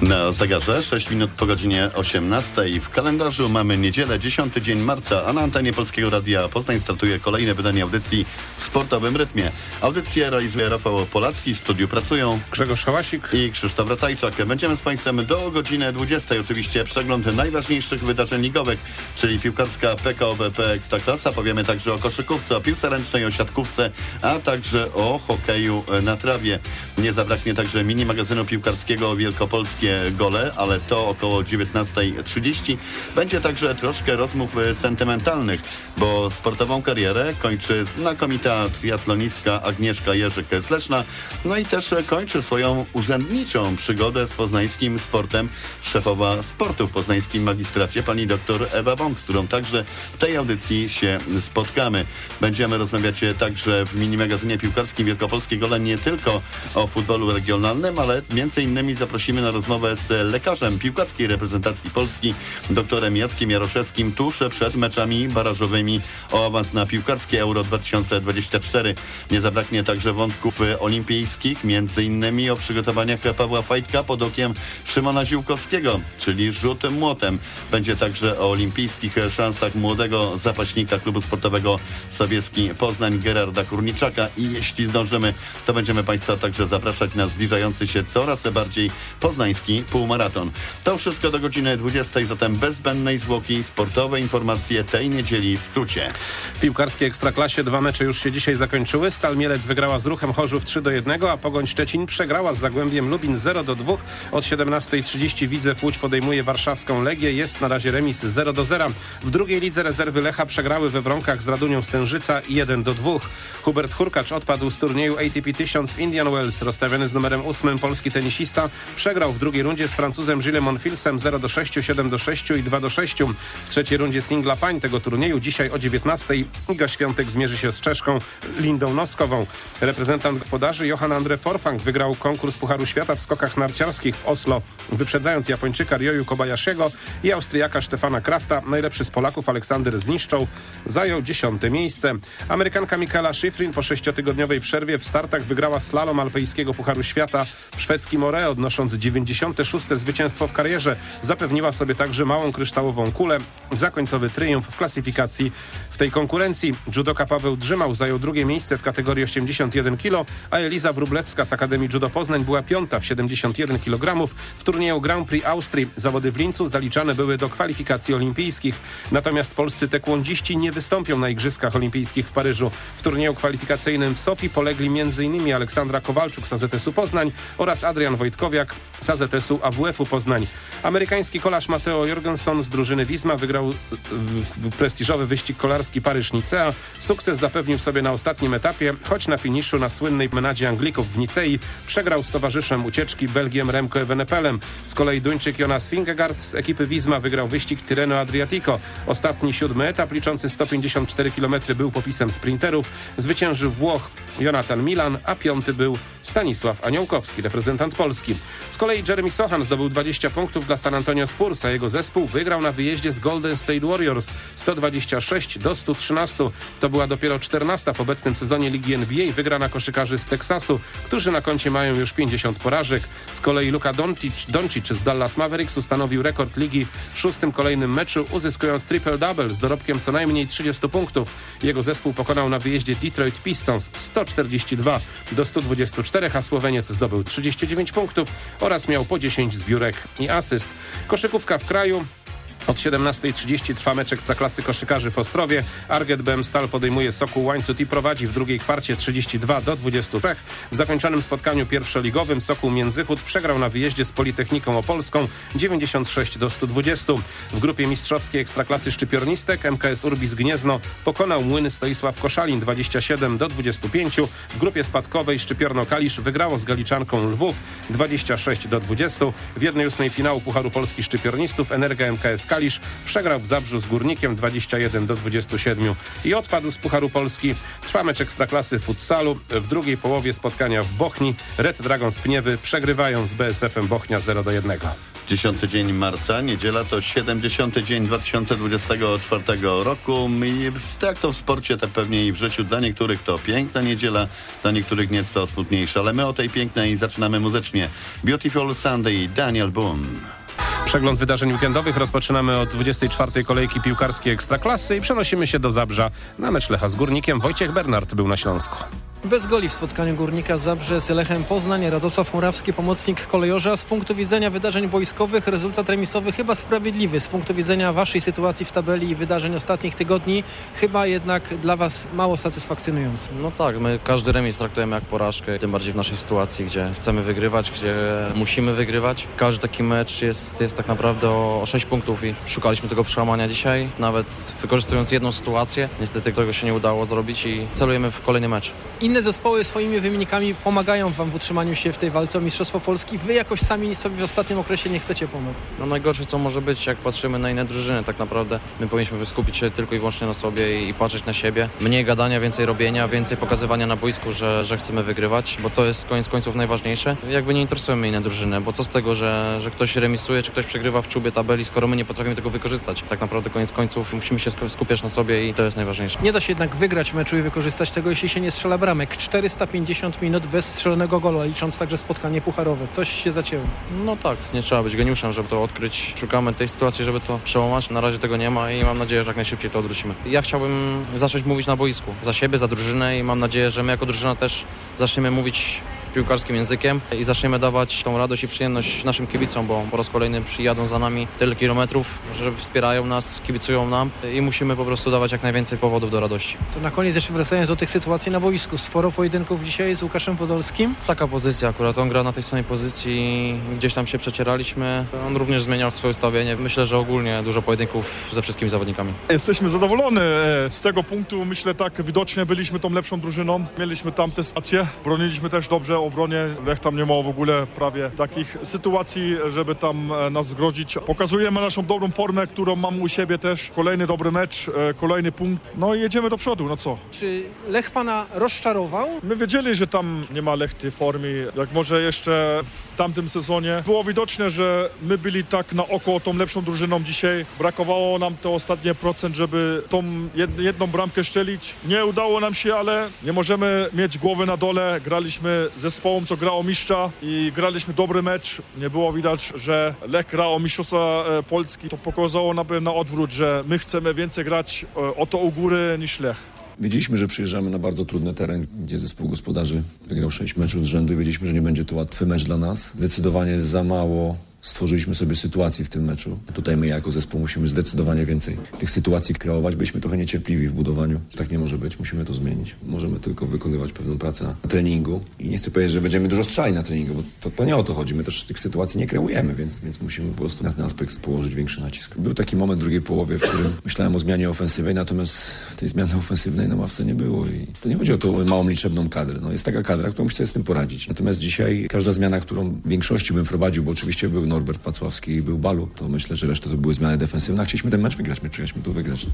Na zegarze 6 minut po godzinie 18. W kalendarzu mamy niedzielę, 10 dzień marca, a na antenie Polskiego Radia Poznań startuje kolejne wydanie audycji w sportowym rytmie. Audycję realizuje Rafał Polacki, w studiu pracują Grzegorz Hałasik i Krzysztof Ratajczak. Będziemy z Państwem do godziny 20. Oczywiście przegląd najważniejszych wydarzeń ligowych, czyli piłkarska PKO BP Ekstraklasa. Powiemy także o koszykówce, o piłce ręcznej, o siatkówce, a także o hokeju na trawie. Nie zabraknie także mini magazynu piłkarskiego Wielkopolskie Gole, ale to około 19:30. Będzie także troszkę rozmów sentymentalnych, bo sportową karierę kończy znakomita triatlonistka Agnieszka Jerzyk z Leszna, no i też kończy swoją urzędniczą przygodę z poznańskim sportem szefowa sportu w poznańskim magistracie, pani doktor Ewa Bąk, z którą także w tej audycji się spotkamy. Będziemy rozmawiać także w mini magazynie piłkarskim Wielkopolskie Gole nie tylko o futbolu regionalnym, ale między innymi zaprosimy na rozmowę z lekarzem piłkarskiej reprezentacji Polski, doktorem Jackiem Jaroszewskim, tuż przed meczami barażowymi o awans na piłkarskie Euro 2024. Nie zabraknie także wątków olimpijskich, między innymi o przygotowaniach Pawła Fajtka pod okiem Szymona Ziółkowskiego, czyli rzut młotem. Będzie także o olimpijskich szansach młodego zapaśnika klubu sportowego Sobieski Poznań, Gerarda Kurniczaka, i jeśli zdążymy, to będziemy Państwa także zapraszać na zbliżający się coraz bardziej poznański półmaraton. To wszystko do godziny 20, zatem bez zbędnej zwłoki sportowe informacje tej niedzieli w skrócie. W piłkarskiej Ekstraklasie 2 mecze już się dzisiaj zakończyły. Stal Mielec wygrała z Ruchem Chorzów 3-1, a Pogoń Szczecin przegrała z Zagłębiem Lubin 0-2. Od 17:30 Widzew Łódź podejmuje warszawską Legię. Jest na razie remis 0-0. W drugiej lidze rezerwy Lecha przegrały we Wronkach z Radunią Stężyca 1-2. Hubert Hurkacz odpadł z turnieju ATP 1000 w Indian Wells. Rozstawiony z numerem 8 polski tenisista przegrał w drugiej rundzie z Francuzem Gillesem Monfilsem 0-6, 7-6 i 2-6. W trzeciej rundzie singla pań tego turnieju dzisiaj o 19:00 Iga Świątek zmierzy się z Czeszką Lindą Noskową. Reprezentant gospodarzy Johan Andre Forfang wygrał konkurs Pucharu Świata w skokach narciarskich w Oslo, wyprzedzając Japończyka Ryoyu Kobayashiego i Austriaka Stefana Krafta. Najlepszy z Polaków Aleksander Zniszczoł zajął 10. miejsce. Amerykanka Mikaela Schifrin po 6-tygodniowej przerwie w startach wygrała slalom alpejskiego Pucharu Świata w szwedzkim Åre, odnosząc 96. zwycięstwo w karierze. Zapewniła sobie także małą kryształową kulę za końcowy triumf w klasyfikacji w tej konkurencji. Judoka Paweł Drzymał zajął drugie miejsce w kategorii 81 kg, a Eliza Wróblewska z Akademii Judo Poznań była piąta w 71 kg w turnieju Grand Prix Austrii. Zawody w Lincu zaliczane były do kwalifikacji olimpijskich. Natomiast polscy taekwondziści nie wystąpią na Igrzyskach Olimpijskich w Paryżu. W turnieju kwalifikacyjnym w Sofii polegli m.in. Aleksandra Kowalczuk z AZS-u Poznań oraz Adrian Wojtkowiak z AZS-u AWF-u Poznań. Amerykański kolarz Matteo Jorgensen z drużyny Wisma wygrał prestiżowy wyścig kolarski Paryż-Nicea. Sukces zapewnił sobie na ostatnim etapie, choć na finiszu na słynnej menadzie Anglików w Nicei przegrał z towarzyszem ucieczki Belgiem Remco Evenepoelem. Z kolei Duńczyk Jonas Vingegaard z ekipy Wisma wygrał wyścig Tirreno Adriatico. Ostatni 7. etap liczący 154 km był popisem sprinterów. Zwyciężył Włoch Jonathan Milan, a 5. był Stanisław Aniołkowski, reprezentant Polski. Z kolei Jeremy Sochan zdobył 20 punktów dla San Antonio Spurs, a jego zespół wygrał na wyjeździe z Golden State Warriors 126-113. To była dopiero 14. w obecnym sezonie Ligi NBA wygrana koszykarzy z Teksasu, którzy na koncie mają już 50 porażek. Z kolei Luka Doncic z Dallas Mavericks ustanowił rekord ligi w 6. kolejnym meczu, uzyskując triple-double z dorobkiem co najmniej 30 punktów. Jego zespół pokonał na wyjeździe Detroit Pistons 142-124, a Słoweniec zdobył 39 punktów oraz miał po 10 zbiórek i asyst. Koszykówka w kraju. Od 17:30 trwa mecz Ekstraklasy koszykarzy w Ostrowie. Arget BM Stal podejmuje Sokół Łańcut i prowadzi w drugiej kwarcie 32-23. W zakończonym spotkaniu pierwszoligowym Sokół Międzychód przegrał na wyjeździe z Politechniką Opolską 96-120. W grupie mistrzowskiej Ekstraklasy szczypiornistek MKS Urbis Gniezno pokonał Młyny Stoisław Koszalin 27-25. W grupie spadkowej Szczypiorno Kalisz wygrało z Galiczanką Lwów 26-20. W 1/8 finału Pucharu Polski Szczypiornistów Energa MKS Kalisz przegrał w Zabrzu z Górnikiem 21-27 i odpadł z Pucharu Polski. Trwa mecz Ekstraklasy futsalu. W drugiej połowie spotkania w Bochni Red Dragons Pniewy przegrywają z BSF-em Bochnia 0-1. 10 dzień marca, niedziela to 70 dzień 2024 roku i tak to w sporcie, tak pewnie i w życiu. Dla niektórych to piękna niedziela, dla niektórych nieco smutniejsza, ale my o tej pięknej zaczynamy muzycznie. Beautiful Sunday, Daniel Boone. Przegląd wydarzeń weekendowych rozpoczynamy od 24. kolejki piłkarskiej Ekstraklasy i przenosimy się do Zabrza na mecz Lecha z Górnikiem. Wojciech Bernard był na Śląsku. Bez goli w spotkaniu Górnika Zabrze z Lechem Poznań. Radosław Murawski, pomocnik kolejorza. Z punktu widzenia wydarzeń boiskowych rezultat remisowy chyba sprawiedliwy. Z punktu widzenia waszej sytuacji w tabeli i wydarzeń ostatnich tygodni chyba jednak dla was mało satysfakcjonujący. No tak, my każdy remis traktujemy jak porażkę, tym bardziej w naszej sytuacji, gdzie chcemy wygrywać, gdzie musimy wygrywać. Każdy taki mecz jest tak naprawdę o 6 punktów i szukaliśmy tego przełamania dzisiaj, nawet wykorzystując jedną sytuację. Niestety tego się nie udało zrobić i celujemy w kolejny mecz. Inne zespoły swoimi wymiennikami pomagają wam w utrzymaniu się w tej walce o Mistrzostwo Polski. Wy jakoś sami sobie w ostatnim okresie nie chcecie pomóc. No najgorsze co może być, jak patrzymy na inne drużyny, tak naprawdę my powinniśmy skupić się tylko i wyłącznie na sobie i patrzeć na siebie. Mniej gadania, więcej robienia, więcej pokazywania na boisku, że chcemy wygrywać, bo to jest koniec końców najważniejsze. Jakby nie interesujemy inne drużyny, bo co z tego, że ktoś remisuje, czy ktoś przegrywa w czubie tabeli, skoro my nie potrafimy tego wykorzystać. Tak naprawdę koniec końców musimy się skupiać na sobie i to jest najważniejsze. Nie da się jednak wygrać meczu i wykorzystać tego, jeśli się nie strzela bramek. 450 minut bez strzelonego gola, licząc także spotkanie pucharowe. Coś się zacięło. No tak, nie trzeba być geniuszem, żeby to odkryć. Szukamy tej sytuacji, żeby to przełamać. Na razie tego nie ma i mam nadzieję, że jak najszybciej to odwrócimy. Ja chciałbym zacząć mówić na boisku. Za siebie, za drużynę i mam nadzieję, że my jako drużyna też zaczniemy mówić piłkarskim językiem i zaczniemy dawać tą radość i przyjemność naszym kibicom, bo po raz kolejny przyjadą za nami tyle kilometrów, że wspierają nas, kibicują nam i musimy po prostu dawać jak najwięcej powodów do radości. To na koniec jeszcze wracając do tych sytuacji na boisku. Sporo pojedynków dzisiaj z Łukaszem Podolskim. Taka pozycja akurat, on gra na tej samej pozycji, gdzieś tam się przecieraliśmy. On również zmieniał swoje ustawienie. Myślę, że ogólnie dużo pojedynków ze wszystkimi zawodnikami. Jesteśmy zadowoleni z tego punktu. Myślę, tak widocznie byliśmy tą lepszą drużyną. Mieliśmy tam te sytuacje, broniliśmy też dobrze obronie. Lech tam nie ma w ogóle prawie takich sytuacji, żeby tam nas zgrozić. Pokazujemy naszą dobrą formę, którą mam u siebie też. Kolejny dobry mecz, kolejny punkt. No i jedziemy do przodu, no co? Czy Lech pana rozczarował? My wiedzieli, że tam nie ma Lech tej formy, jak może jeszcze w tamtym sezonie. Było widoczne, że my byli tak na oko tą lepszą drużyną dzisiaj. Brakowało nam to ostatnie procent, żeby tą jedną bramkę strzelić. Nie udało nam się, ale nie możemy mieć głowy na dole. Graliśmy zespołem, co grało mistrza i graliśmy dobry mecz. Nie było widać, że Lech gra o mistrzostwa Polski. To pokazało na odwrót, że my chcemy więcej grać o to u góry niż Lech. Wiedzieliśmy, że przyjeżdżamy na bardzo trudny teren, gdzie zespół gospodarzy wygrał 6 meczów z rzędu i wiedzieliśmy, że nie będzie to łatwy mecz dla nas. Zdecydowanie za mało stworzyliśmy sobie sytuacji w tym meczu. Tutaj my jako zespół musimy zdecydowanie więcej tych sytuacji kreować. Byliśmy trochę niecierpliwi w budowaniu. Tak nie może być, musimy to zmienić. Możemy tylko wykonywać pewną pracę na treningu. I nie chcę powiedzieć, że będziemy dużo strzelali na treningu, bo to nie o to chodzi. My też tych sytuacji nie kreujemy, więc musimy po prostu na ten aspekt położyć większy nacisk. Był taki moment w drugiej połowie, w którym myślałem o zmianie ofensywnej, natomiast tej zmiany ofensywnej na ławce nie było. I to nie chodzi o tą małą liczebną kadrę. No, jest taka kadra, która musi sobie z tym poradzić. Natomiast dzisiaj każda zmiana, którą w większości bym wprowadził, bo oczywiście był Norbert Pacławski i był Balu, to myślę, że reszta to były zmiany defensywne. Chcieliśmy ten mecz wygrać, my chcieliśmy tu wygrać.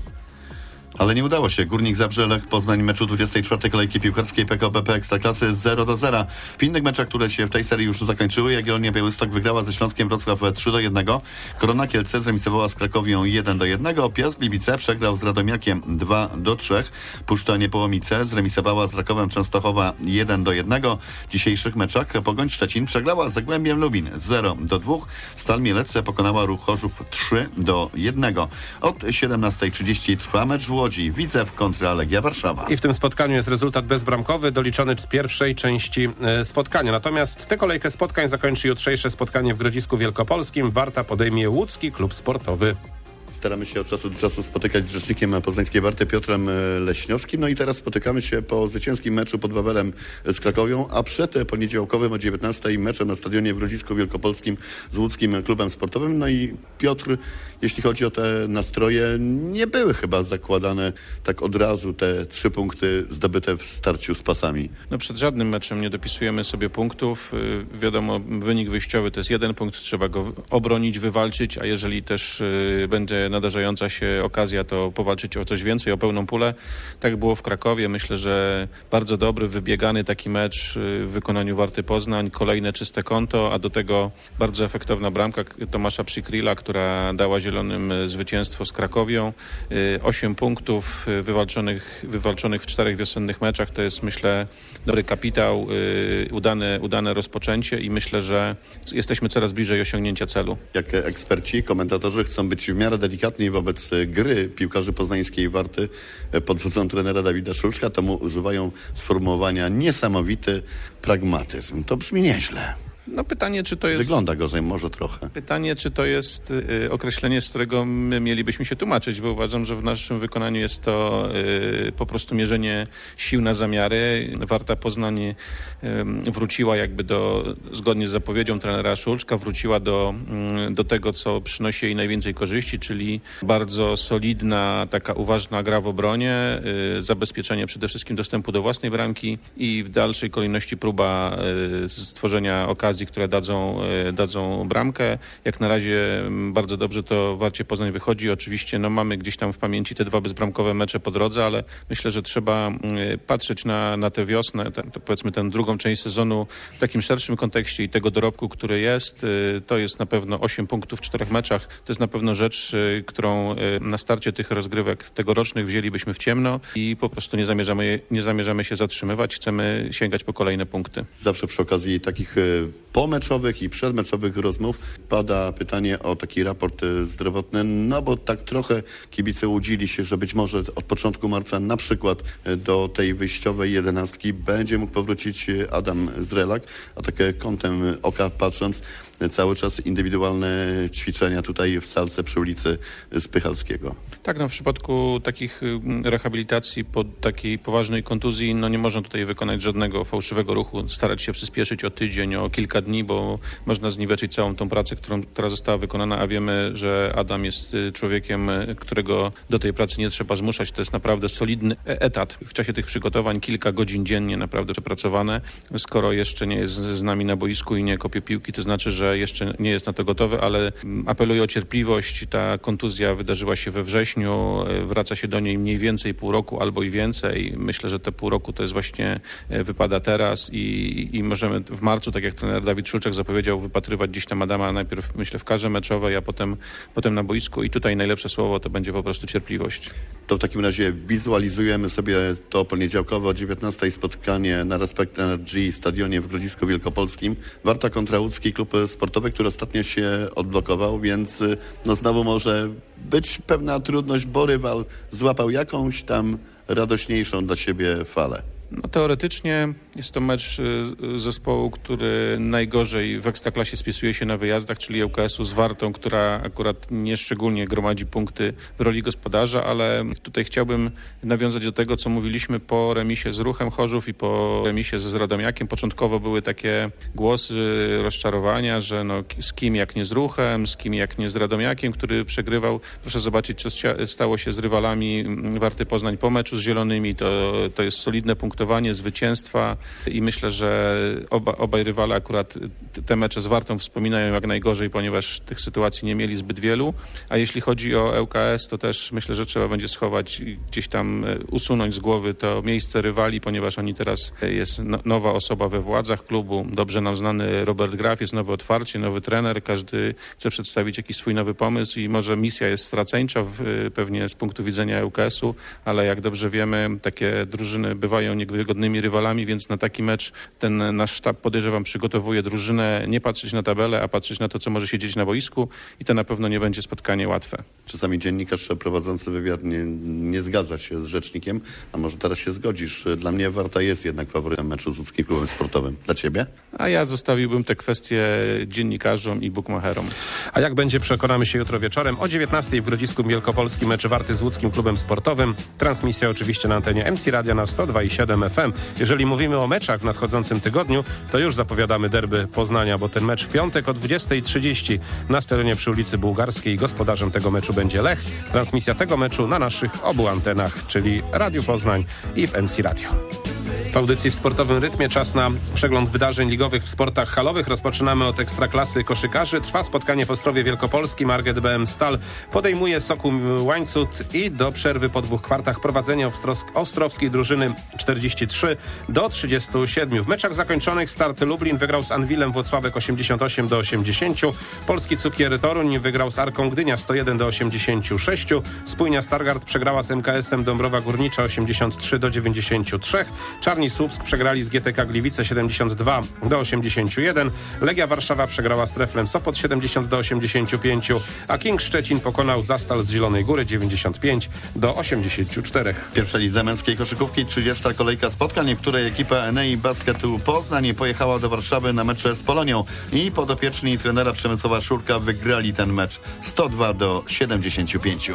Ale nie udało się. Górnik Zabrze, Lech Poznań, meczu 24. kolejki piłkarskiej PKO BP Ekstraklasy 0-0. W innych meczach, które się w tej serii już zakończyły, Jagiellonia Białystok wygrała ze Śląskiem Wrocław 3-1. Korona Kielce zremisowała z Krakowią 1-1. Piast Gliwice przegrał z Radomiakiem 2-3. Puszcza Niepołomice zremisowała z Rakowem Częstochowa 1-1. W dzisiejszych meczach Pogoń Szczecin przegrała z Zagłębiem Lubin 0-2. Stal Mielec pokonała Ruch Chorzów 3-1. Od 17:30 trwa mecz w Łodzi. Widzew kontra Legia Warszawa. I w tym spotkaniu jest rezultat bezbramkowy, doliczony z pierwszej części spotkania. Natomiast tę kolejkę spotkań zakończy jutrzejsze spotkanie w Grodzisku Wielkopolskim. Warta podejmie Łódzki Klub Sportowy. Staramy się od czasu do czasu spotykać z rzecznikiem poznańskiej Warty Piotrem Leśniowskim. No i teraz spotykamy się po zwycięskim meczu pod Wawelem z Krakowią, a przed poniedziałkowym o 19:00 meczem na stadionie w Grodzisku Wielkopolskim z Łódzkim Klubem Sportowym. No i Piotr, jeśli chodzi o te nastroje, nie były chyba zakładane tak od razu te 3 punkty zdobyte w starciu z Pasami. No przed żadnym meczem nie dopisujemy sobie punktów. Wiadomo, wynik wyjściowy to jest 1 punkt, trzeba go obronić, wywalczyć, a jeżeli też będzie nadarzająca się okazja, to powalczyć o coś więcej, o pełną pulę. Tak było w Krakowie. Myślę, że bardzo dobry, wybiegany taki mecz w wykonaniu Warty Poznań, kolejne czyste konto, a do tego bardzo efektowna bramka Tomasza Przykrila, która dała zielonym zwycięstwo z Krakowią. 8 punktów wywalczonych w 4 wiosennych meczach. To jest, myślę, dobry kapitał, udane rozpoczęcie i myślę, że jesteśmy coraz bliżej osiągnięcia celu. Jak eksperci, komentatorzy chcą być w miarę delikatni wobec gry piłkarzy poznańskiej Warty pod wodzą trenera Dawida Szulczka, to mu używają sformułowania niesamowity pragmatyzm. To brzmi nieźle. No pytanie, czy to jest... Wygląda gorzej, może trochę. Pytanie, czy to jest określenie, z którego my mielibyśmy się tłumaczyć, bo uważam, że w naszym wykonaniu jest to po prostu mierzenie sił na zamiary. Warta Poznań wróciła jakby zgodnie z zapowiedzią trenera Szulczka, wróciła do tego, co przynosi jej najwięcej korzyści, czyli bardzo solidna, taka uważna gra w obronie, zabezpieczenie przede wszystkim dostępu do własnej bramki i w dalszej kolejności próba stworzenia okazji, które dadzą bramkę. Jak na razie bardzo dobrze to Warcie Poznań wychodzi. Oczywiście mamy gdzieś tam w pamięci te 2 bezbramkowe mecze po drodze, ale myślę, że trzeba patrzeć na tę wiosnę, powiedzmy tę drugą część sezonu w takim szerszym kontekście i tego dorobku, który jest. To jest na pewno 8 punktów w 4 meczach. To jest na pewno rzecz, którą na starcie tych rozgrywek tegorocznych wzięlibyśmy w ciemno i po prostu nie zamierzamy się zatrzymywać. Chcemy sięgać po kolejne punkty. Zawsze przy okazji takich pomeczowych i przedmeczowych rozmów pada pytanie o taki raport zdrowotny, bo tak trochę kibice łudzili się, że być może od początku marca na przykład do tej wyjściowej 11 będzie mógł powrócić Adam Zrelak, a tak kątem oka patrząc, cały czas indywidualne ćwiczenia tutaj w salce przy ulicy Spychalskiego. Tak, w przypadku takich rehabilitacji po takiej poważnej kontuzji, nie można tutaj wykonać żadnego fałszywego ruchu, starać się przyspieszyć o tydzień, o kilka dni, bo można zniweczyć całą tą pracę, która została wykonana, a wiemy, że Adam jest człowiekiem, którego do tej pracy nie trzeba zmuszać. To jest naprawdę solidny etat. W czasie tych przygotowań kilka godzin dziennie naprawdę przepracowane. Skoro jeszcze nie jest z nami na boisku i nie kopie piłki, to znaczy, że jeszcze nie jest na to gotowy, ale apeluję o cierpliwość. Ta kontuzja wydarzyła się we wrześniu, wraca się do niej mniej więcej pół roku albo i więcej. Myślę, że te pół roku to jest właśnie wypada teraz i możemy w marcu, tak jak trener Dawid Szulczek zapowiedział, wypatrywać gdzieś tam Adama najpierw, myślę, w karze meczowej, a potem na boisku i tutaj najlepsze słowo to będzie po prostu cierpliwość. To w takim razie wizualizujemy sobie to poniedziałkowe o 19:00 spotkanie na Respect Energy stadionie w Grodzisku Wielkopolskim. Warta kontra łódzki klub sportowy, który ostatnio się odblokował, więc znowu może być pewna trudność, bo rywal złapał jakąś tam radośniejszą dla siebie falę. Teoretycznie jest to mecz zespołu, który najgorzej w Ekstraklasie spisuje się na wyjazdach, czyli ŁKS-u z Wartą, która akurat nieszczególnie gromadzi punkty w roli gospodarza, ale tutaj chciałbym nawiązać do tego, co mówiliśmy po remisie z Ruchem Chorzów i po remisie z Radomiakiem. Początkowo były takie głosy rozczarowania, że z kim jak nie z Ruchem, z kim jak nie z Radomiakiem, który przegrywał. Proszę zobaczyć, co stało się z rywalami Warty Poznań po meczu z Zielonymi. To jest solidne punktowanie, zwycięstwa i myślę, że obaj rywale akurat te mecze z Wartą wspominają jak najgorzej, ponieważ tych sytuacji nie mieli zbyt wielu, a jeśli chodzi o ŁKS, to też myślę, że trzeba będzie schować, gdzieś tam usunąć z głowy to miejsce rywali, ponieważ oni teraz jest nowa osoba we władzach klubu, dobrze nam znany Robert Graf, jest nowe otwarcie, nowy trener, każdy chce przedstawić jakiś swój nowy pomysł i może misja jest straceńcza pewnie z punktu widzenia ŁKS-u, ale jak dobrze wiemy, takie drużyny bywają niewygodnymi rywalami, więc na taki mecz ten nasz sztab, podejrzewam, przygotowuje drużynę nie patrzeć na tabelę, a patrzeć na to, co może się dziać na boisku i to na pewno nie będzie spotkanie łatwe. Czasami dziennikarz prowadzący wywiad nie zgadza się z rzecznikiem, a może teraz się zgodzisz. Dla mnie Warta jest jednak faworytem meczu z łódzkim klubem sportowym. Dla ciebie? A ja zostawiłbym te kwestie dziennikarzom i bukmacherom. A jak będzie, przekonamy się jutro wieczorem o 19:00 w Grodzisku Wielkopolskim mecz Warty z łódzkim klubem sportowym. Transmisja oczywiście na antenie MC Radia na 102,7 FM. Jeżeli mówimy o meczach w nadchodzącym tygodniu, to już zapowiadamy derby Poznania, bo ten mecz w piątek o 20:30 na stadionie przy ulicy Bułgarskiej. Gospodarzem tego meczu będzie Lech. Transmisja tego meczu na naszych obu antenach, czyli Radiu Poznań i w MC Radio. W audycji w sportowym rytmie czas na przegląd wydarzeń ligowych w sportach halowych. Rozpoczynamy od Ekstraklasy koszykarzy. Trwa spotkanie w Ostrowie Wielkopolskim. Arget BM Stal podejmuje Sokół Łańcut i do przerwy po 2 kwartach prowadzenie ostrowskiej drużyny 43-37. W meczach zakończonych Start Lublin wygrał z Anwilem Włocławek 88-80. Polski Cukier Toruń wygrał z Arką Gdynia 101-86. Spójnia Stargard przegrała z MKS-em Dąbrowa Górnicza 83-93. Czarni Słupsk przegrali z GTK Gliwice 72-81. Legia Warszawa przegrała z Treflem Sopot 70-85, a King Szczecin pokonał Zastal z Zielonej Góry 95-84. W pierwszej lidze męskiej koszykówki 30. kolejka spotkań, w której ekipa Enei Basketu Poznań pojechała do Warszawy na mecze z Polonią i podopieczni trenera Przemysława Szurka wygrali ten mecz 102-75.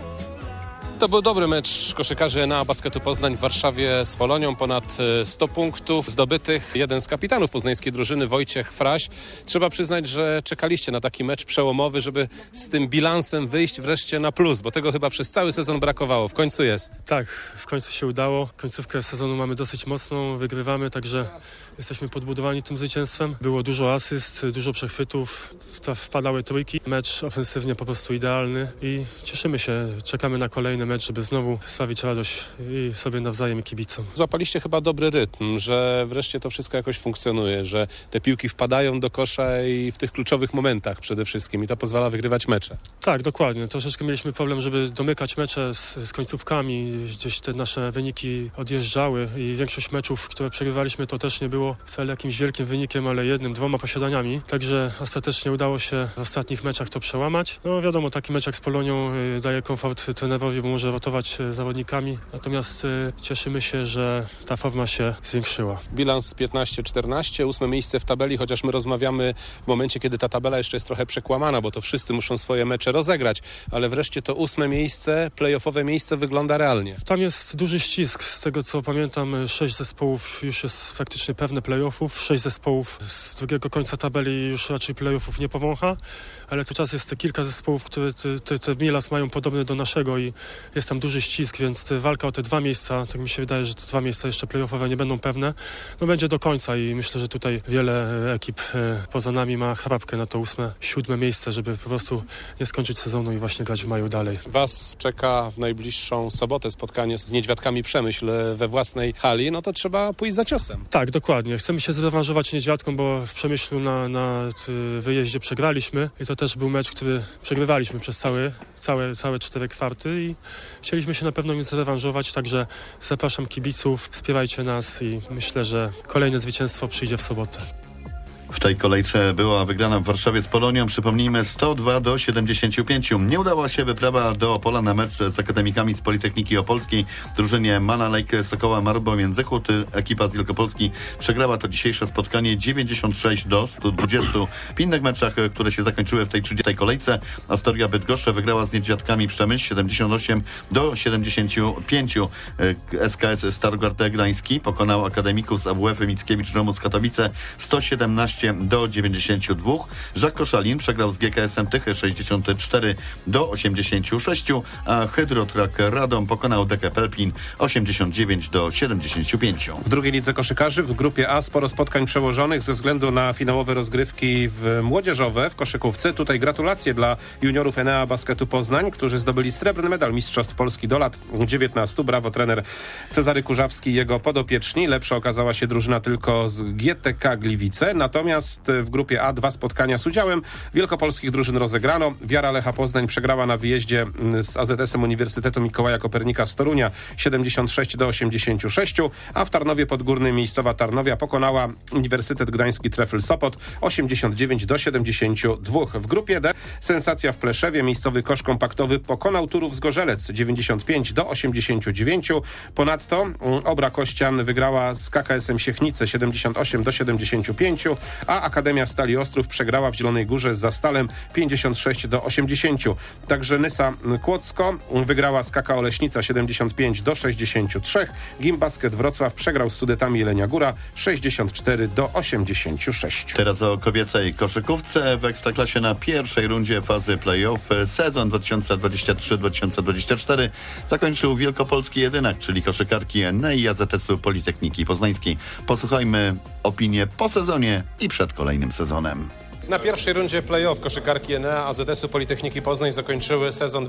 To był dobry mecz koszykarzy Enea Basketu Poznań w Warszawie z Polonią. Ponad 100 punktów zdobytych. Jeden z kapitanów poznańskiej drużyny, Wojciech Fraś. Trzeba przyznać, że czekaliście na taki mecz przełomowy, żeby z tym bilansem wyjść wreszcie na plus, bo tego chyba przez cały sezon brakowało. W końcu jest. Tak, w końcu się udało. Końcówkę sezonu mamy dosyć mocną, wygrywamy, także jesteśmy podbudowani tym zwycięstwem. Było dużo asyst, dużo przechwytów, wpadały trójki. Mecz ofensywnie po prostu idealny i cieszymy się, czekamy na kolejny mecz, żeby znowu sprawić radość i sobie nawzajem i kibicom. Złapaliście chyba dobry rytm, że wreszcie to wszystko jakoś funkcjonuje, że te piłki wpadają do kosza i w tych kluczowych momentach przede wszystkim i to pozwala wygrywać mecze. Tak, dokładnie. Troszeczkę mieliśmy problem, żeby domykać mecze z końcówkami. Gdzieś te nasze wyniki odjeżdżały i większość meczów, które przegrywaliśmy, to też nie było wcale jakimś wielkim wynikiem, ale 1-2 posiadaniami. Także ostatecznie udało się w ostatnich meczach to przełamać. No wiadomo, taki mecz jak z Polonią daje komfort trenerowi, bo może rotować zawodnikami. Natomiast cieszymy się, że ta forma się zwiększyła. Bilans 15-14, 8 miejsce w tabeli, chociaż my rozmawiamy w momencie, kiedy ta tabela jeszcze jest trochę przekłamana, bo to wszyscy muszą swoje mecze rozegrać, ale wreszcie to 8 miejsce, play-offowe miejsce wygląda realnie. Tam jest duży ścisk. Z tego co pamiętam, 6 zespołów już jest praktycznie pewne play-offów, 6 zespołów z drugiego końca tabeli już raczej play-offów nie powącha, ale cały czas jest kilka zespołów, które te bilans mają podobny do naszego i jest tam duży ścisk, więc walka o te 2 miejsca, tak mi się wydaje, że te 2 miejsca jeszcze play-offowe nie będą pewne, no będzie do końca i myślę, że tutaj wiele ekip poza nami ma chrapkę na to 8., 7 miejsce, żeby po prostu nie skończyć sezonu i właśnie grać w maju dalej. Was czeka w najbliższą sobotę spotkanie z Niedźwiadkami Przemyśl we własnej hali, no to trzeba pójść za ciosem. Tak, dokładnie. Chcemy się zrewanżować Niedźwiadkom, bo w Przemyślu na wyjeździe przegraliśmy i to też był mecz, który przegrywaliśmy przez całe 4 kwarty i chcieliśmy się na pewno im zrewanżować, także zapraszam kibiców, wspierajcie nas i myślę, że kolejne zwycięstwo przyjdzie w sobotę. W tej kolejce była wygrana w Warszawie z Polonią, przypomnijmy, 102-75. Nie udała się wyprawa do Opola na mecz z akademikami z Politechniki Opolskiej. W drużynie Mana Lake Sokoła Marbo Międzychód ekipa z Wielkopolski przegrała to dzisiejsze spotkanie 96-120. W innych meczach, które się zakończyły w tej 30. kolejce, Astoria Bydgoszcz wygrała z Niedźwiadkami Przemyśl 78-75. SKS Stargard Gdański pokonał akademików z AWF Mickiewicz Romus Katowice 117-92. Jacques Koszalin przegrał z GKS-em Tychy 64-86, a Hydrotrak Radom pokonał Dekę Pelplin 89-75. W drugiej lidze koszykarzy w grupie A sporo spotkań przełożonych ze względu na finałowe rozgrywki młodzieżowe w koszykówce. Tutaj gratulacje dla juniorów Enea Basketu Poznań, którzy zdobyli srebrny medal Mistrzostw Polski do lat 19. Brawo trener Cezary Kurzawski i jego podopieczni. Lepsza okazała się drużyna tylko z GTK Gliwice. Natomiast w grupie A 2 spotkania z udziałem wielkopolskich drużyn rozegrano. Wiara Lecha Poznań przegrała na wyjeździe z AZS-em Uniwersytetu Mikołaja Kopernika z Torunia 76-86, a w Tarnowie Podgórnym miejscowa Tarnowia pokonała Uniwersytet Gdański Trefl Sopot 89-72. W grupie D sensacja w Pleszewie. Miejscowy kosz kompaktowy pokonał Turów Zgorzelec 95-89. Ponadto Obra Kościan wygrała z KKS-em Siechnice 78-75. a Akademia Stali Ostrów przegrała w Zielonej Górze z Zastalem 56-80. Także Nysa Kłodzko wygrała z KKO Leśnica 75-63. Gimbasket Wrocław przegrał z Sudetami Jelenia Góra 64-86. Teraz o kobiecej koszykówce w Ekstraklasie na pierwszej rundzie fazy play-off. Sezon 2023-2024 zakończył wielkopolski jedynak, czyli koszykarki Enei AZS-u Politechniki Poznańskiej. Posłuchajmy opinię po sezonie i przed kolejnym sezonem. Na pierwszej rundzie play-off koszykarki Enea AZS-u Politechniki Poznań zakończyły sezon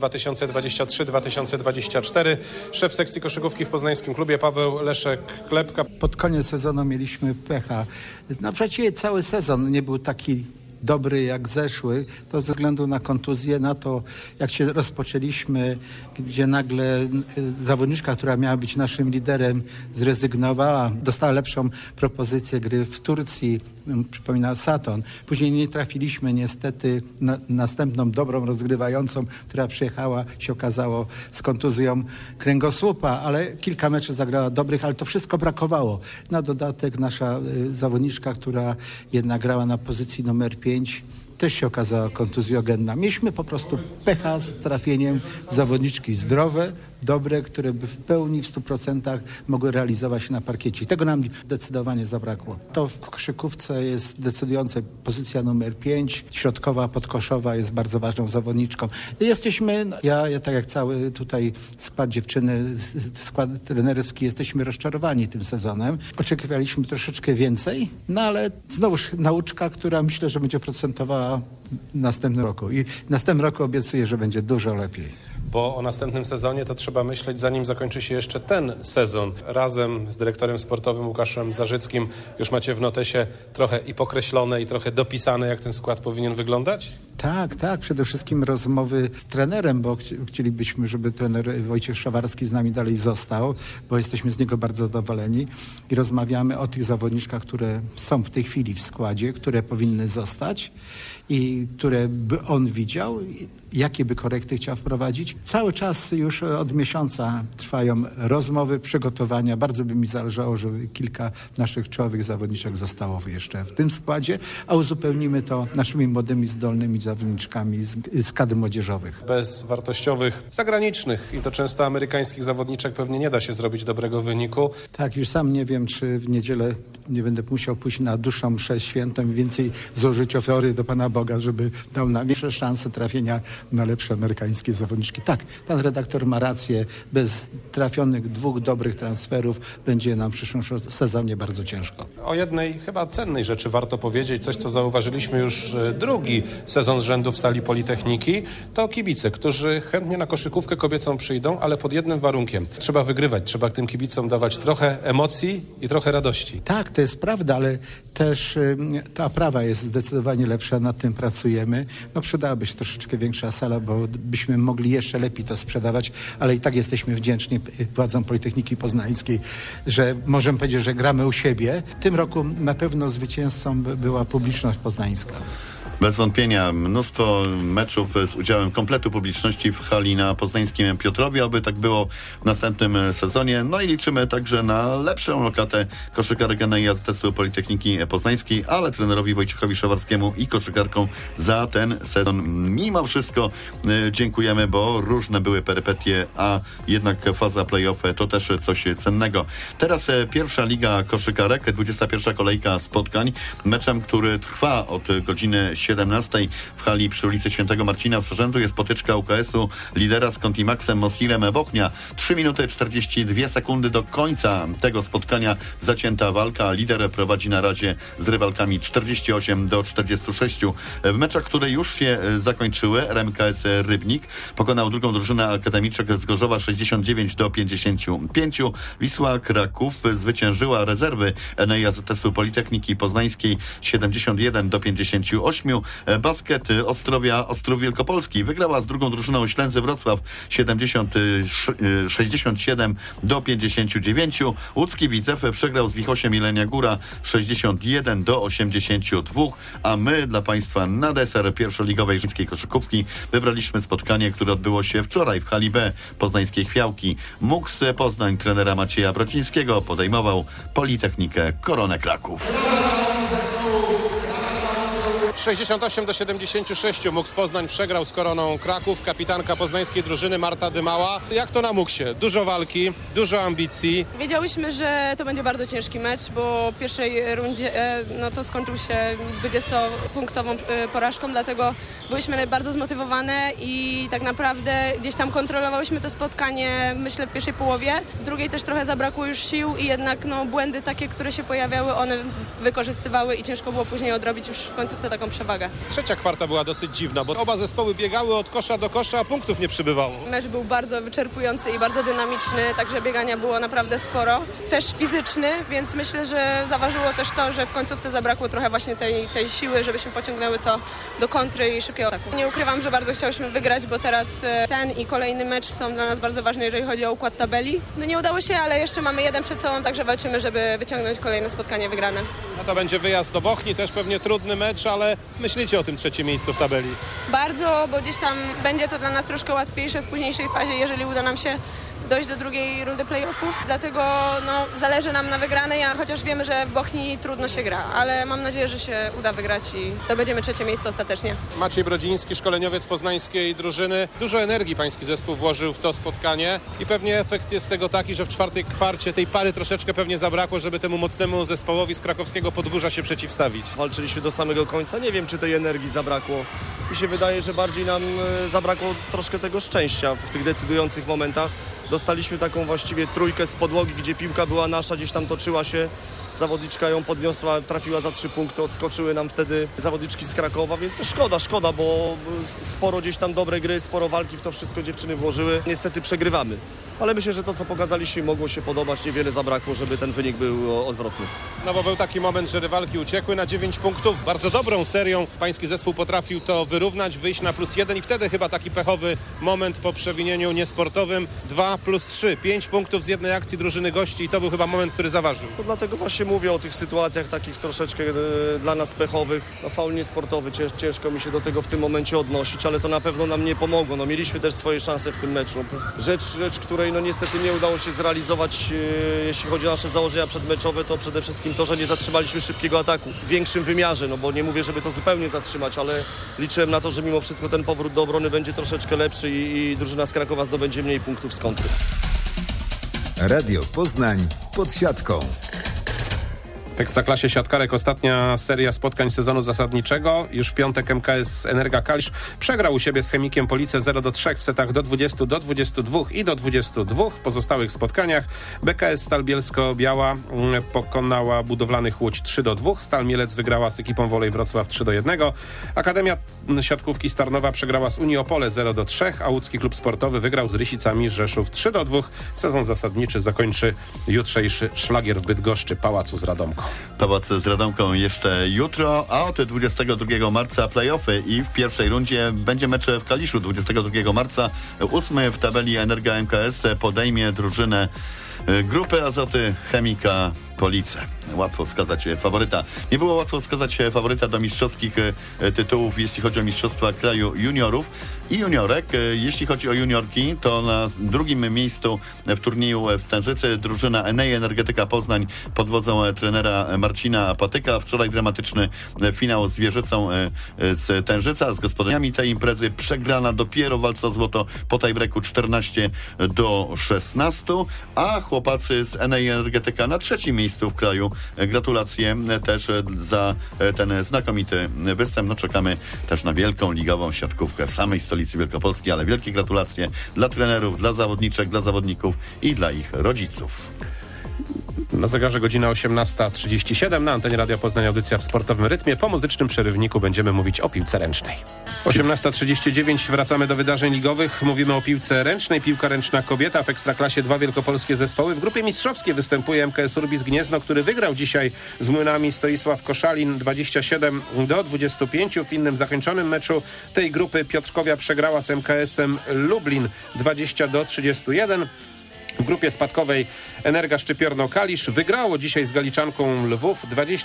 2023-2024. Szef sekcji koszykówki w poznańskim klubie Paweł Leszek-Klepka. Pod koniec sezonu mieliśmy pecha. Właściwie cały sezon nie był taki dobry jak zeszły, to ze względu na kontuzję, na to jak się rozpoczęliśmy, gdzie nagle zawodniczka, która miała być naszym liderem, zrezygnowała, dostała lepszą propozycję gry w Turcji, przypomina Saturn. Później nie trafiliśmy niestety na następną dobrą rozgrywającą, która przyjechała, się okazało, z kontuzją kręgosłupa, ale kilka meczów zagrała dobrych, ale to wszystko brakowało. Na dodatek nasza zawodniczka, która jednak grała na pozycji numer 5, też się okazała kontuzjogenna. Mieliśmy po prostu pecha z trafieniem zawodniczki zdrowe, dobre, które by w pełni, w 100% mogły realizować się na parkiecie. I tego nam zdecydowanie zabrakło. To w koszykówce jest decydujące pozycja numer 5, środkowa, podkoszowa jest bardzo ważną zawodniczką. Jesteśmy, ja tak jak cały tutaj skład dziewczyny, skład trenerski, jesteśmy rozczarowani tym sezonem. Oczekiwaliśmy troszeczkę więcej, no ale znowuż nauczka, która myślę, że będzie procentowała w następnym roku. I w następnym roku obiecuję, że będzie dużo lepiej. Bo o następnym sezonie to trzeba myśleć, zanim zakończy się jeszcze ten sezon. Razem z dyrektorem sportowym Łukaszem Zarzyckim już macie w notesie trochę i pokreślone, i trochę dopisane, jak ten skład powinien wyglądać? Tak. Przede wszystkim rozmowy z trenerem, bo chcielibyśmy, żeby trener Wojciech Szawarski z nami dalej został, bo jesteśmy z niego bardzo zadowoleni i rozmawiamy o tych zawodniczkach, które są w tej chwili w składzie, które powinny zostać i które by on widział, jakie by korekty chciał wprowadzić. Cały czas już od miesiąca trwają rozmowy, przygotowania. Bardzo by mi zależało, żeby kilka naszych czołowych zawodniczek zostało jeszcze w tym składzie, a uzupełnimy to naszymi młodymi, zdolnymi zawodniczkami z kadr młodzieżowych. Bez wartościowych zagranicznych i to często amerykańskich zawodniczek pewnie nie da się zrobić dobrego wyniku. Tak, już sam nie wiem, czy w niedzielę nie będę musiał pójść na dłuższą mszę świętą i więcej złożyć ofiary do Pana Boga, żeby dał nam większe szanse trafienia na lepsze amerykańskie zawodniczki. Tak, pan redaktor ma rację. Bez trafionych 2 dobrych transferów będzie nam w przyszłym sezonie bardzo ciężko. O jednej chyba cennej rzeczy warto powiedzieć, coś co zauważyliśmy już drugi sezon z rzędu w sali Politechniki, to kibice, którzy chętnie na koszykówkę kobiecą przyjdą, ale pod jednym warunkiem. Trzeba wygrywać, trzeba tym kibicom dawać trochę emocji i trochę radości. Tak, to jest prawda, ale też ta oprawa jest zdecydowanie lepsza, nad tym pracujemy. No przydałaby się troszeczkę większa sala, bo byśmy mogli jeszcze lepiej to sprzedawać, ale i tak jesteśmy wdzięczni władzom Politechniki Poznańskiej, że możemy powiedzieć, że gramy u siebie. W tym roku na pewno zwycięzcą była publiczność poznańska. Bez wątpienia mnóstwo meczów z udziałem kompletu publiczności w hali na poznańskim Piotrowie, aby tak było w następnym sezonie. No i liczymy także na lepszą lokatę koszykarek Enei AZS-u Politechniki Poznańskiej, ale trenerowi Wojciechowi Szawarskiemu i koszykarkom za ten sezon. Mimo wszystko dziękujemy, bo różne były perypetie, a jednak faza play-off to też coś cennego. Teraz pierwsza liga koszykarek, 21. kolejka spotkań. Meczem, który trwa od godziny 17 w hali przy ulicy Świętego Marcina w Sorzędzu jest potyczka UKS-u lidera z Contimaxem Mosirem Bochnia. 3 minuty 42 sekundy do końca tego spotkania zacięta walka. Lider prowadzi na razie z rywalkami 48-46. W meczach, które już się zakończyły, RMKS Rybnik pokonał drugą drużynę akademiczek z Gorzowa 69-55. Wisła Kraków zwyciężyła rezerwy Enei AZS-u Politechniki Poznańskiej 71-58. Basket Ostrowia Ostrów Wielkopolski wygrała z drugą drużyną Ślęzy Wrocław 67-59. Łódzki Widzew przegrał z Wichosiem Jelenia Góra 61-82, a my dla Państwa na deser pierwszoligowej żeńskiej koszykówki wybraliśmy spotkanie, które odbyło się wczoraj w hali B poznańskiej Chwiałki. MUKS Poznań trenera Macieja Brocińskiego podejmował Politechnikę Koronę Kraków. 68-76 MUKS Poznań przegrał z Koroną Kraków. Kapitanka poznańskiej drużyny Marta Dymała. Jak to na MUKSie? Dużo walki, dużo ambicji. Wiedziałyśmy, że to będzie bardzo ciężki mecz, bo w pierwszej rundzie to skończył się 20-punktową porażką, dlatego byliśmy bardzo zmotywowane i tak naprawdę gdzieś tam kontrolowałyśmy to spotkanie, myślę, w pierwszej połowie. W drugiej też trochę zabrakło już sił i jednak błędy takie, które się pojawiały, one wykorzystywały i ciężko było później odrobić już w końcówce taką przewagę. Trzecia kwarta była dosyć dziwna, bo oba zespoły biegały od kosza do kosza, a punktów nie przybywało. Mecz był bardzo wyczerpujący i bardzo dynamiczny, także biegania było naprawdę sporo. Też fizyczny, więc myślę, że zaważyło też to, że w końcówce zabrakło trochę właśnie tej siły, żebyśmy pociągnęły to do kontry i szybkiego ataku. Nie ukrywam, że bardzo chciałyśmy wygrać, bo teraz ten i kolejny mecz są dla nas bardzo ważne, jeżeli chodzi o układ tabeli. Nie udało się, ale jeszcze mamy jeden przed sobą, także walczymy, żeby wyciągnąć kolejne spotkanie wygrane. No to będzie wyjazd do Bochni, też pewnie trudny mecz, ale myślicie o tym trzecim miejscu w tabeli? Bardzo, bo gdzieś tam będzie to dla nas troszkę łatwiejsze w późniejszej fazie, jeżeli uda nam się dojść do drugiej rundy playoffów, dlatego zależy nam na wygranej, a chociaż wiemy, że w Bochni trudno się gra, ale mam nadzieję, że się uda wygrać i zdobędziemy trzecie miejsce ostatecznie. Maciej Brodziński, szkoleniowiec poznańskiej drużyny. Dużo energii pański zespół włożył w to spotkanie i pewnie efekt jest tego taki, że w czwartej kwarcie tej pary troszeczkę pewnie zabrakło, żeby temu mocnemu zespołowi z krakowskiego Podgórza się przeciwstawić. Walczyliśmy do samego końca, nie wiem, czy tej energii zabrakło. Mi się wydaje, że bardziej nam zabrakło troszkę tego szczęścia w tych decydujących momentach. Dostaliśmy taką właściwie trójkę z podłogi, gdzie piłka była nasza, gdzieś tam toczyła się. Zawodniczka ją podniosła, trafiła za 3 punkty, odskoczyły nam wtedy zawodniczki z Krakowa, więc szkoda, bo sporo gdzieś tam dobrej gry, sporo walki w to wszystko dziewczyny włożyły. Niestety przegrywamy, ale myślę, że to, co pokazaliśmy, mogło się podobać, niewiele zabrakło, żeby ten wynik był odwrotny. No bo był taki moment, że rywalki uciekły na 9 punktów. Bardzo dobrą serią pański zespół potrafił to wyrównać, wyjść na +1 i wtedy chyba taki pechowy moment po przewinieniu niesportowym. 2+3, 5 punktów z jednej akcji drużyny gości i to był chyba moment, który zaważył. No dlatego właśnie mówię o tych sytuacjach takich troszeczkę dla nas pechowych. Faul niesportowy, ciężko mi się do tego w tym momencie odnosić, ale to na pewno nam nie pomogło. Mieliśmy też swoje szanse w tym meczu. Rzecz, której niestety nie udało się zrealizować, jeśli chodzi o nasze założenia przedmeczowe, to przede wszystkim to, że nie zatrzymaliśmy szybkiego ataku w większym wymiarze, bo nie mówię, żeby to zupełnie zatrzymać, ale liczyłem na to, że mimo wszystko ten powrót do obrony będzie troszeczkę lepszy i drużyna z Krakowa zdobędzie mniej punktów z kontry. Radio Poznań pod siatką. W Ekstraklasie siatkarek ostatnia seria spotkań sezonu zasadniczego. Już w piątek MKS Energa Kalisz przegrał u siebie z Chemikiem Police 0-3 w setach do 20, do 22 i do 22. W pozostałych spotkaniach BKS Stal Bielsko-Biała pokonała Budowlanych Łódź 3-2. Stal Mielec wygrała z ekipą Wolej Wrocław 3-1. Akademia Siatkówki Starnowa przegrała z Unii Opole 0-3, a łódzki klub sportowy wygrał z Rysicami Rzeszów 3-2. Sezon zasadniczy zakończy jutrzejszy szlagier w Bydgoszczy, Pałacu z Radomką. Pałac z Radomką jeszcze jutro, a od 22 marca play-offy i w pierwszej rundzie będzie mecz w Kaliszu. 22 marca 8 w tabeli Energa MKS podejmie drużynę Grupy Azoty Chemika Police. Łatwo wskazać faworyta. Nie było łatwo wskazać faworyta do mistrzowskich tytułów, jeśli chodzi o mistrzostwa kraju juniorów i juniorek. Jeśli chodzi o juniorki, to na drugim miejscu w turnieju w Stężycy drużyna Enei Energetyka Poznań pod wodzą trenera Marcina Patyka. Wczoraj dramatyczny finał z Wieżycą z Tężyca, z gospodarzami tej imprezy. Przegrana dopiero w walce o złoto po tiebreaku 14-16, a chłopacy z Enei Energetyka na trzecim miejscu w kraju. Gratulacje też za ten znakomity występ. Czekamy też na wielką ligową siatkówkę w samej stolicy Wielkopolski, ale wielkie gratulacje dla trenerów, dla zawodniczek, dla zawodników i dla ich rodziców. Na zegarze godzina 18:37. Na antenie Radia Poznań audycja w sportowym rytmie. Po muzycznym przerywniku będziemy mówić o piłce ręcznej. 18:39. Wracamy do wydarzeń ligowych. Mówimy o piłce ręcznej. Piłka ręczna kobieta w Ekstraklasie 2 wielkopolskie zespoły. W grupie mistrzowskiej występuje MKS Urbis Gniezno, który wygrał dzisiaj z Młynami Stoisław Koszalin 27-25. W innym zakończonym meczu tej grupy Piotrkowia przegrała z MKS-em Lublin 20-31. W grupie spadkowej Energa Szczypiorno-Kalisz wygrało dzisiaj z Galiczanką Lwów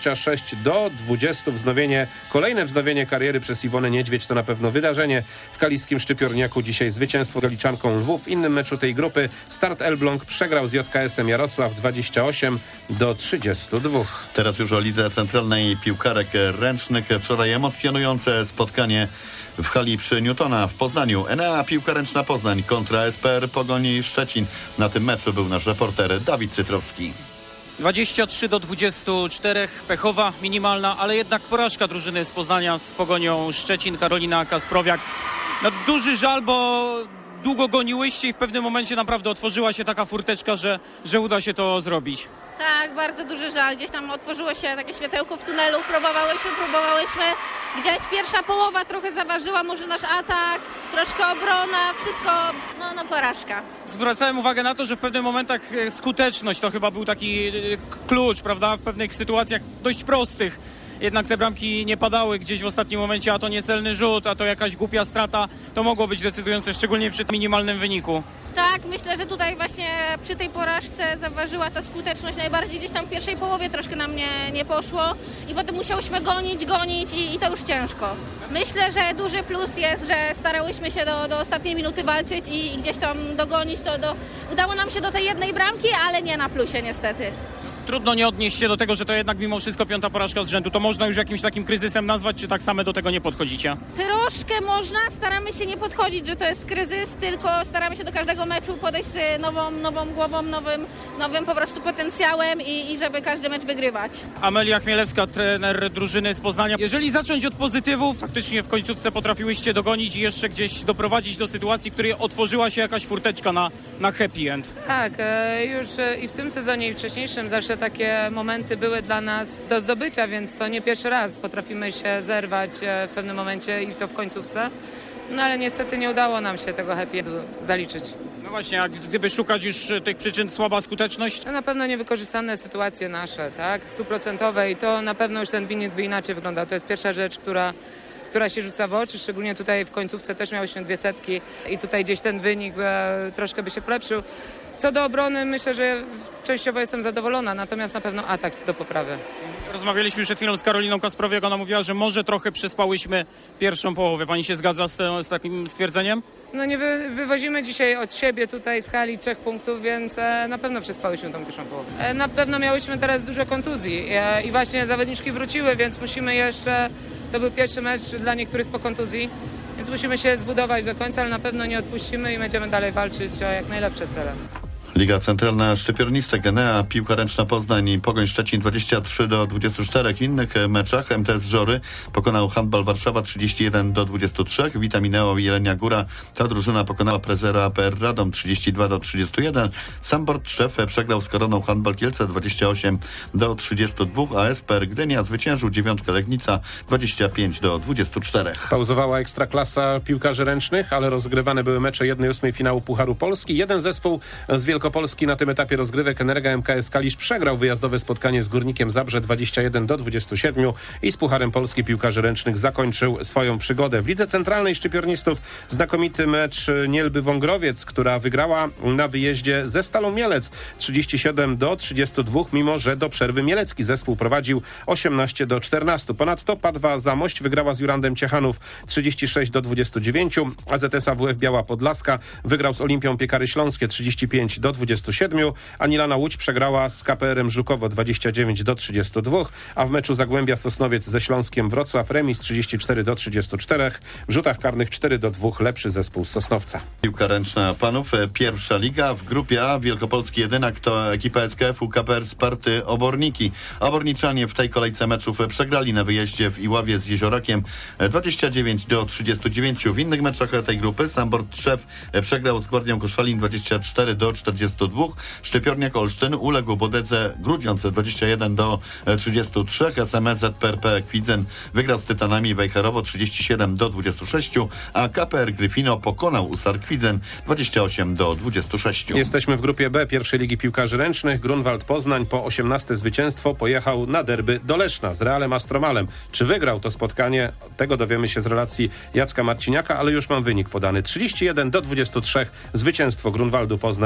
26-20. Kolejne wznowienie kariery przez Iwonę Niedźwiedź to na pewno wydarzenie w kaliskim Szczypiorniaku. Dzisiaj zwycięstwo Galiczanką Lwów. W innym meczu tej grupy Start Elbląg przegrał z JKS-em Jarosław 28-32. Teraz już o lidze centralnej piłkarek ręcznych. Wczoraj emocjonujące spotkanie w hali przy Newtona w Poznaniu. Enea Piłka Ręczna Poznań kontra SPR Pogoni Szczecin. Na tym meczu był nasz reporter Dawid Cytrowski. 23-24, pechowa, minimalna, ale jednak porażka drużyny z Poznania z Pogonią Szczecin. Karolina Kasprowiak. No, duży żal, bo długo goniłyście i w pewnym momencie naprawdę otworzyła się taka furteczka, że uda się to zrobić. Tak, bardzo duży żal. Gdzieś tam otworzyło się takie światełko w tunelu. Próbowałyśmy. Gdzieś pierwsza połowa trochę zaważyła, może nasz atak, troszkę obrona, wszystko, no porażka. Zwracałem uwagę na to, że w pewnych momentach skuteczność to chyba był taki klucz, prawda? W pewnych sytuacjach dość prostych. Jednak te bramki nie padały gdzieś w ostatnim momencie, a to niecelny rzut, a to jakaś głupia strata. To mogło być decydujące, szczególnie przy minimalnym wyniku. Tak, myślę, że tutaj właśnie przy tej porażce zaważyła ta skuteczność najbardziej. Gdzieś tam w pierwszej połowie troszkę nam nie poszło i potem musiałyśmy gonić i to już ciężko. Myślę, że duży plus jest, że starałyśmy się do ostatniej minuty walczyć i gdzieś tam dogonić to. Udało nam się do tej jednej bramki, ale nie na plusie niestety. Trudno nie odnieść się do tego, że to jednak mimo wszystko 5. porażka z rzędu. To można już jakimś takim kryzysem nazwać, czy tak samo do tego nie podchodzicie? Troszkę można, staramy się nie podchodzić, że to jest kryzys, tylko staramy się do każdego meczu podejść z nową głową, nowym po prostu potencjałem i żeby każdy mecz wygrywać. Amelia Chmielewska, trener drużyny z Poznania. Jeżeli zacząć od pozytywów, faktycznie w końcówce potrafiłyście dogonić i jeszcze gdzieś doprowadzić do sytuacji, w której otworzyła się jakaś furteczka na happy end. Tak, już i w tym sezonie i wcześniejszym zawsze takie momenty były dla nas do zdobycia, więc to nie pierwszy raz potrafimy się zerwać w pewnym momencie i to w końcówce. No ale niestety nie udało nam się tego happy endu zaliczyć. No właśnie, a gdyby szukać już tych przyczyn, słaba skuteczność? No na pewno niewykorzystane sytuacje nasze, tak, 100% i to na pewno już ten wynik by inaczej wyglądał. To jest pierwsza rzecz, która się rzuca w oczy, szczególnie tutaj w końcówce też miałyśmy 2 setki i tutaj gdzieś ten wynik troszkę by się polepszył. Co do obrony, myślę, że częściowo jestem zadowolona, natomiast na pewno atak do poprawy. Rozmawialiśmy przed chwilą z Karoliną Kasprowiak, ona mówiła, że może trochę przespałyśmy pierwszą połowę. Pani się zgadza z takim stwierdzeniem? No nie wywozimy dzisiaj od siebie tutaj z hali 3 punktów, więc na pewno przespałyśmy tą pierwszą połowę. Na pewno miałyśmy teraz dużo kontuzji i właśnie zawodniczki wróciły, więc musimy jeszcze, to był pierwszy mecz dla niektórych po kontuzji, więc musimy się zbudować do końca, ale na pewno nie odpuścimy i będziemy dalej walczyć o jak najlepsze cele. Liga Centralna Szczypiornistek, Enea, Piłka Ręczna Poznań i Pogoń Szczecin 23-24. W innych meczach MTS Żory pokonał Handbal Warszawa 31-23. Witamineo i Jelenia Góra. Ta drużyna pokonała Prezera APR Radom 32-31. Sambor Trzew przegrał z Koroną Handbal Kielce 28-32, a SPR Gdynia zwyciężył 9 Legnica 25-24. Pauzowała Ekstraklasa piłkarzy ręcznych, ale rozgrywane były mecze 1/8 finału Pucharu Polski. Jeden zespół z Wielkopolski na tym etapie rozgrywek Energa MKS Kalisz przegrał wyjazdowe spotkanie z Górnikiem Zabrze 21-27 i z Pucharem Polski piłkarzy ręcznych zakończył swoją przygodę. W Lidze Centralnej Szczypiornistów znakomity mecz Nielby Wągrowiec, która wygrała na wyjeździe ze Stalą Mielec 37-32, mimo że do przerwy mielecki zespół prowadził 18-14. Ponadto Padwa Zamość wygrała z Jurandem Ciechanów 36-29, a ZS AWF Biała Podlaska wygrał z Olimpią Piekary Śląskie 35-27, a Nilana Łódź przegrała z KPR-em Żukowo 29-32, a w meczu Zagłębia Sosnowiec ze Śląskiem Wrocław remis 34-34, w rzutach karnych 4-2 lepszy zespół z Sosnowca. Piłka ręczna panów, pierwsza liga. W grupie A Wielkopolski Jedynak to ekipa SKF-u KPR Sparty Oborniki. Oborniczanie w tej kolejce meczów przegrali na wyjeździe w Iławie z Jeziorakiem 29-39. W innych meczach tej grupy Sambor Trzew przegrał z Gwardią Koszalin 24-42. Szczypiorniak Olsztyn uległ Bodedze Grudziądz 21-33. SMS ZPRP Kwidzen wygrał z Tytanami Wejherowo 37-26, a KPR Gryfino pokonał Usar Kwidzen 28-26. Jesteśmy w grupie B pierwszej ligi piłkarzy ręcznych. Grunwald Poznań po 18 zwycięstwo pojechał na derby do Leszna z Realem Astromalem. Czy wygrał to spotkanie? Tego dowiemy się z relacji Jacka Marciniaka, ale już mam wynik podany. 31-23 zwycięstwo Grunwaldu Poznań w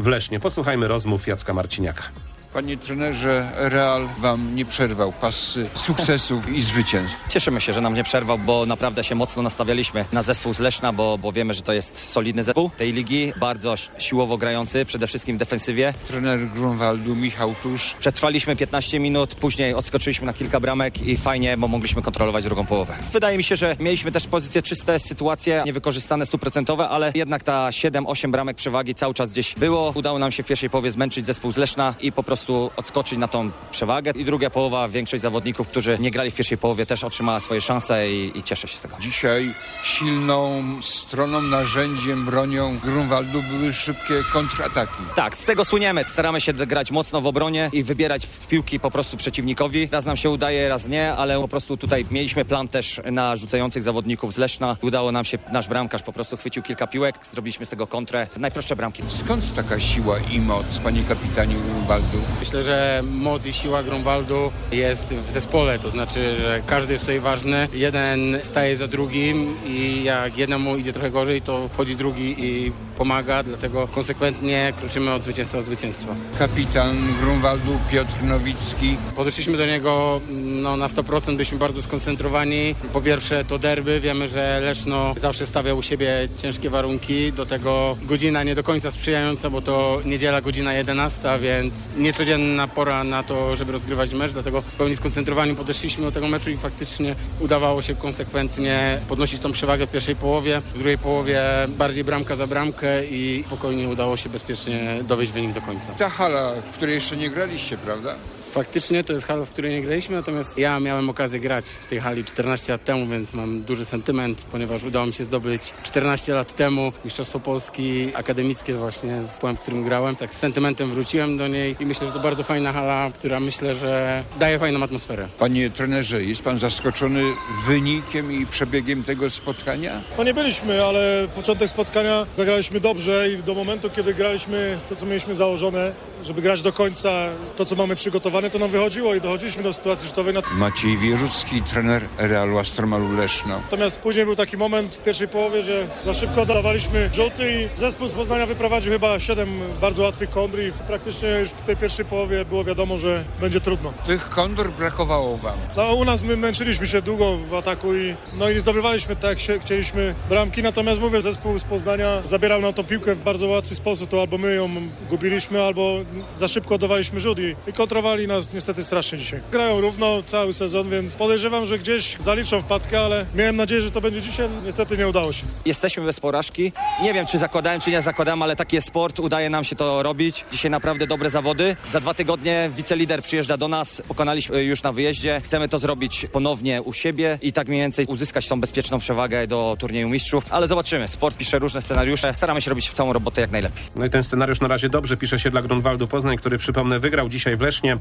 Lesznie. Posłuchajmy rozmów Jacka Marciniaka. Panie trenerze, Real wam nie przerwał pasy sukcesów i zwycięstw. Cieszymy się, że nam nie przerwał, bo naprawdę się mocno nastawialiśmy na zespół z Leszna, bo wiemy, że to jest solidny zespół tej ligi, bardzo siłowo grający, przede wszystkim w defensywie. Trener Grunwaldu, Michał Tusz. Przetrwaliśmy 15 minut, później odskoczyliśmy na kilka bramek i fajnie, bo mogliśmy kontrolować drugą połowę. Wydaje mi się, że mieliśmy też pozycje czyste, sytuacje niewykorzystane 100%, ale jednak ta 7-8 bramek przewagi cały czas gdzieś było. Udało nam się w pierwszej połowie zmęczyć zespół z Leszna i po prostu odskoczyć na tą przewagę. I druga połowa, większość zawodników, którzy nie grali w pierwszej połowie, też otrzymała swoje szanse i cieszę się z tego. Dzisiaj silną stroną, narzędziem, bronią Grunwaldu były szybkie kontrataki. Tak, z tego słyniemy. Staramy się grać mocno w obronie i wybierać piłki po prostu przeciwnikowi. Raz nam się udaje, raz nie, ale po prostu tutaj mieliśmy plan też na rzucających zawodników z Leszna. Udało nam się, nasz bramkarz po prostu chwycił kilka piłek, zrobiliśmy z tego kontrę. Najprostsze bramki. Skąd taka siła i moc, panie kapitanie Grunwaldu? Myślę, że moc i siła Grunwaldu jest w zespole, to znaczy, że każdy jest tutaj ważny. Jeden staje za drugim i jak jednemu idzie trochę gorzej, to wchodzi drugi i pomaga, dlatego konsekwentnie kroczymy od zwycięstwa do zwycięstwa. Kapitan Grunwaldu Piotr Nowicki. Podeszliśmy do niego na 100%, byliśmy bardzo skoncentrowani. Po pierwsze to derby, wiemy, że Leszno zawsze stawia u siebie ciężkie warunki, do tego godzina nie do końca sprzyjająca, bo to niedziela godzina 11, więc niecodzienna pora na to, żeby rozgrywać mecz, dlatego w pełni skoncentrowani podeszliśmy do tego meczu i faktycznie udawało się konsekwentnie podnosić tą przewagę w pierwszej połowie, w drugiej połowie bardziej bramka za bramkę i spokojnie udało się bezpiecznie dowieść wynik do końca. Ta hala, w której jeszcze nie graliście, prawda? Faktycznie to jest hala, w której nie graliśmy, natomiast ja miałem okazję grać w tej hali 14 lat temu, więc mam duży sentyment, ponieważ udało mi się zdobyć 14 lat temu Mistrzostwo Polski akademickie właśnie z zespołem, w którym grałem. Tak z sentymentem wróciłem do niej i myślę, że to bardzo fajna hala, która myślę, że daje fajną atmosferę. Panie trenerze, jest pan zaskoczony wynikiem i przebiegiem tego spotkania? No nie byliśmy, ale początek spotkania zagraliśmy dobrze i do momentu, kiedy graliśmy to, co mieliśmy założone, żeby grać do końca to, co mamy przygotowane, to nam wychodziło i dochodziliśmy do sytuacji rzutowej. Maciej Wierucki, trener Realu Astromalu Leszno. Natomiast później był taki moment w pierwszej połowie, że za szybko dawaliśmy rzuty i zespół z Poznania wyprowadził chyba 7 bardzo łatwych kontr i praktycznie już w tej pierwszej połowie było wiadomo, że będzie trudno. Tych kontr brakowało wam? No u nas my męczyliśmy się długo w ataku i nie zdobywaliśmy tak jak chcieliśmy bramki, natomiast mówię, zespół z Poznania zabierał nam tą piłkę w bardzo łatwy sposób, to albo my ją gubiliśmy, albo za szybko oddawaliśmy rzut i kontrowali nas niestety strasznie dzisiaj. Grają równo cały sezon, więc podejrzewam, że gdzieś zaliczą wpadkę, ale miałem nadzieję, że to będzie dzisiaj. Niestety nie udało się. Jesteśmy bez porażki. Nie wiem, czy zakładałem, czy nie zakładałem, ale taki jest sport. Udaje nam się to robić. Dzisiaj naprawdę dobre zawody. Za 2 tygodnie wicelider przyjeżdża do nas. Pokonaliśmy już na wyjeździe. Chcemy to zrobić ponownie u siebie i tak mniej więcej uzyskać tą bezpieczną przewagę do turnieju mistrzów. Ale zobaczymy. Sport pisze różne scenariusze. Staramy się robić całą robotę jak najlepiej. No i ten scenariusz na razie dobrze pisze się dla Grunwaldu Poznań, który, przypomnę, wygrał dzisiaj w Lesznie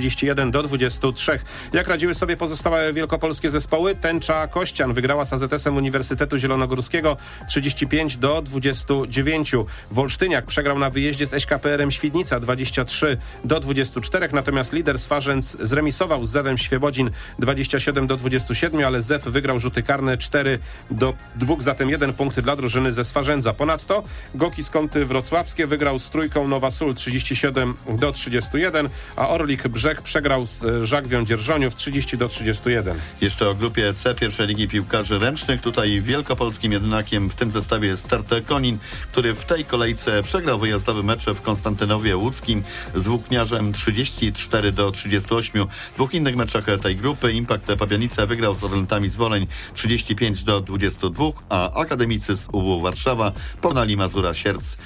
31-23. Jak radziły sobie pozostałe wielkopolskie zespoły? Tęcza Kościan wygrała z AZS-em Uniwersytetu Zielonogórskiego 35-29. Wolsztyniak przegrał na wyjeździe z SKPR-em Świdnica 23-24. Natomiast lider Swarzędz zremisował z Zewem Świebodzin 27-27, ale Zew wygrał rzuty karne 4-2, zatem 1 punkt dla drużyny ze Swarzędza. Ponadto Goki Skąty Wrocławskie wygrał z Trójką Nowa Sól 37-31, a Orlik Brzeg przegrał z Żagwią Dzierżoniów 30-31. Jeszcze o grupie C pierwszej ligi piłkarzy ręcznych. Tutaj wielkopolskim jednakiem w tym zestawie jest Start Konin, który w tej kolejce przegrał wyjazdowy mecz w Konstantynowie Łódzkim z Włókniarzem 34-38. W 2 innych meczach tej grupy Impact Pabianice wygrał z Orlentami z Woleń 35-22, a akademicy z UW Warszawa pokonali Mazura Sierc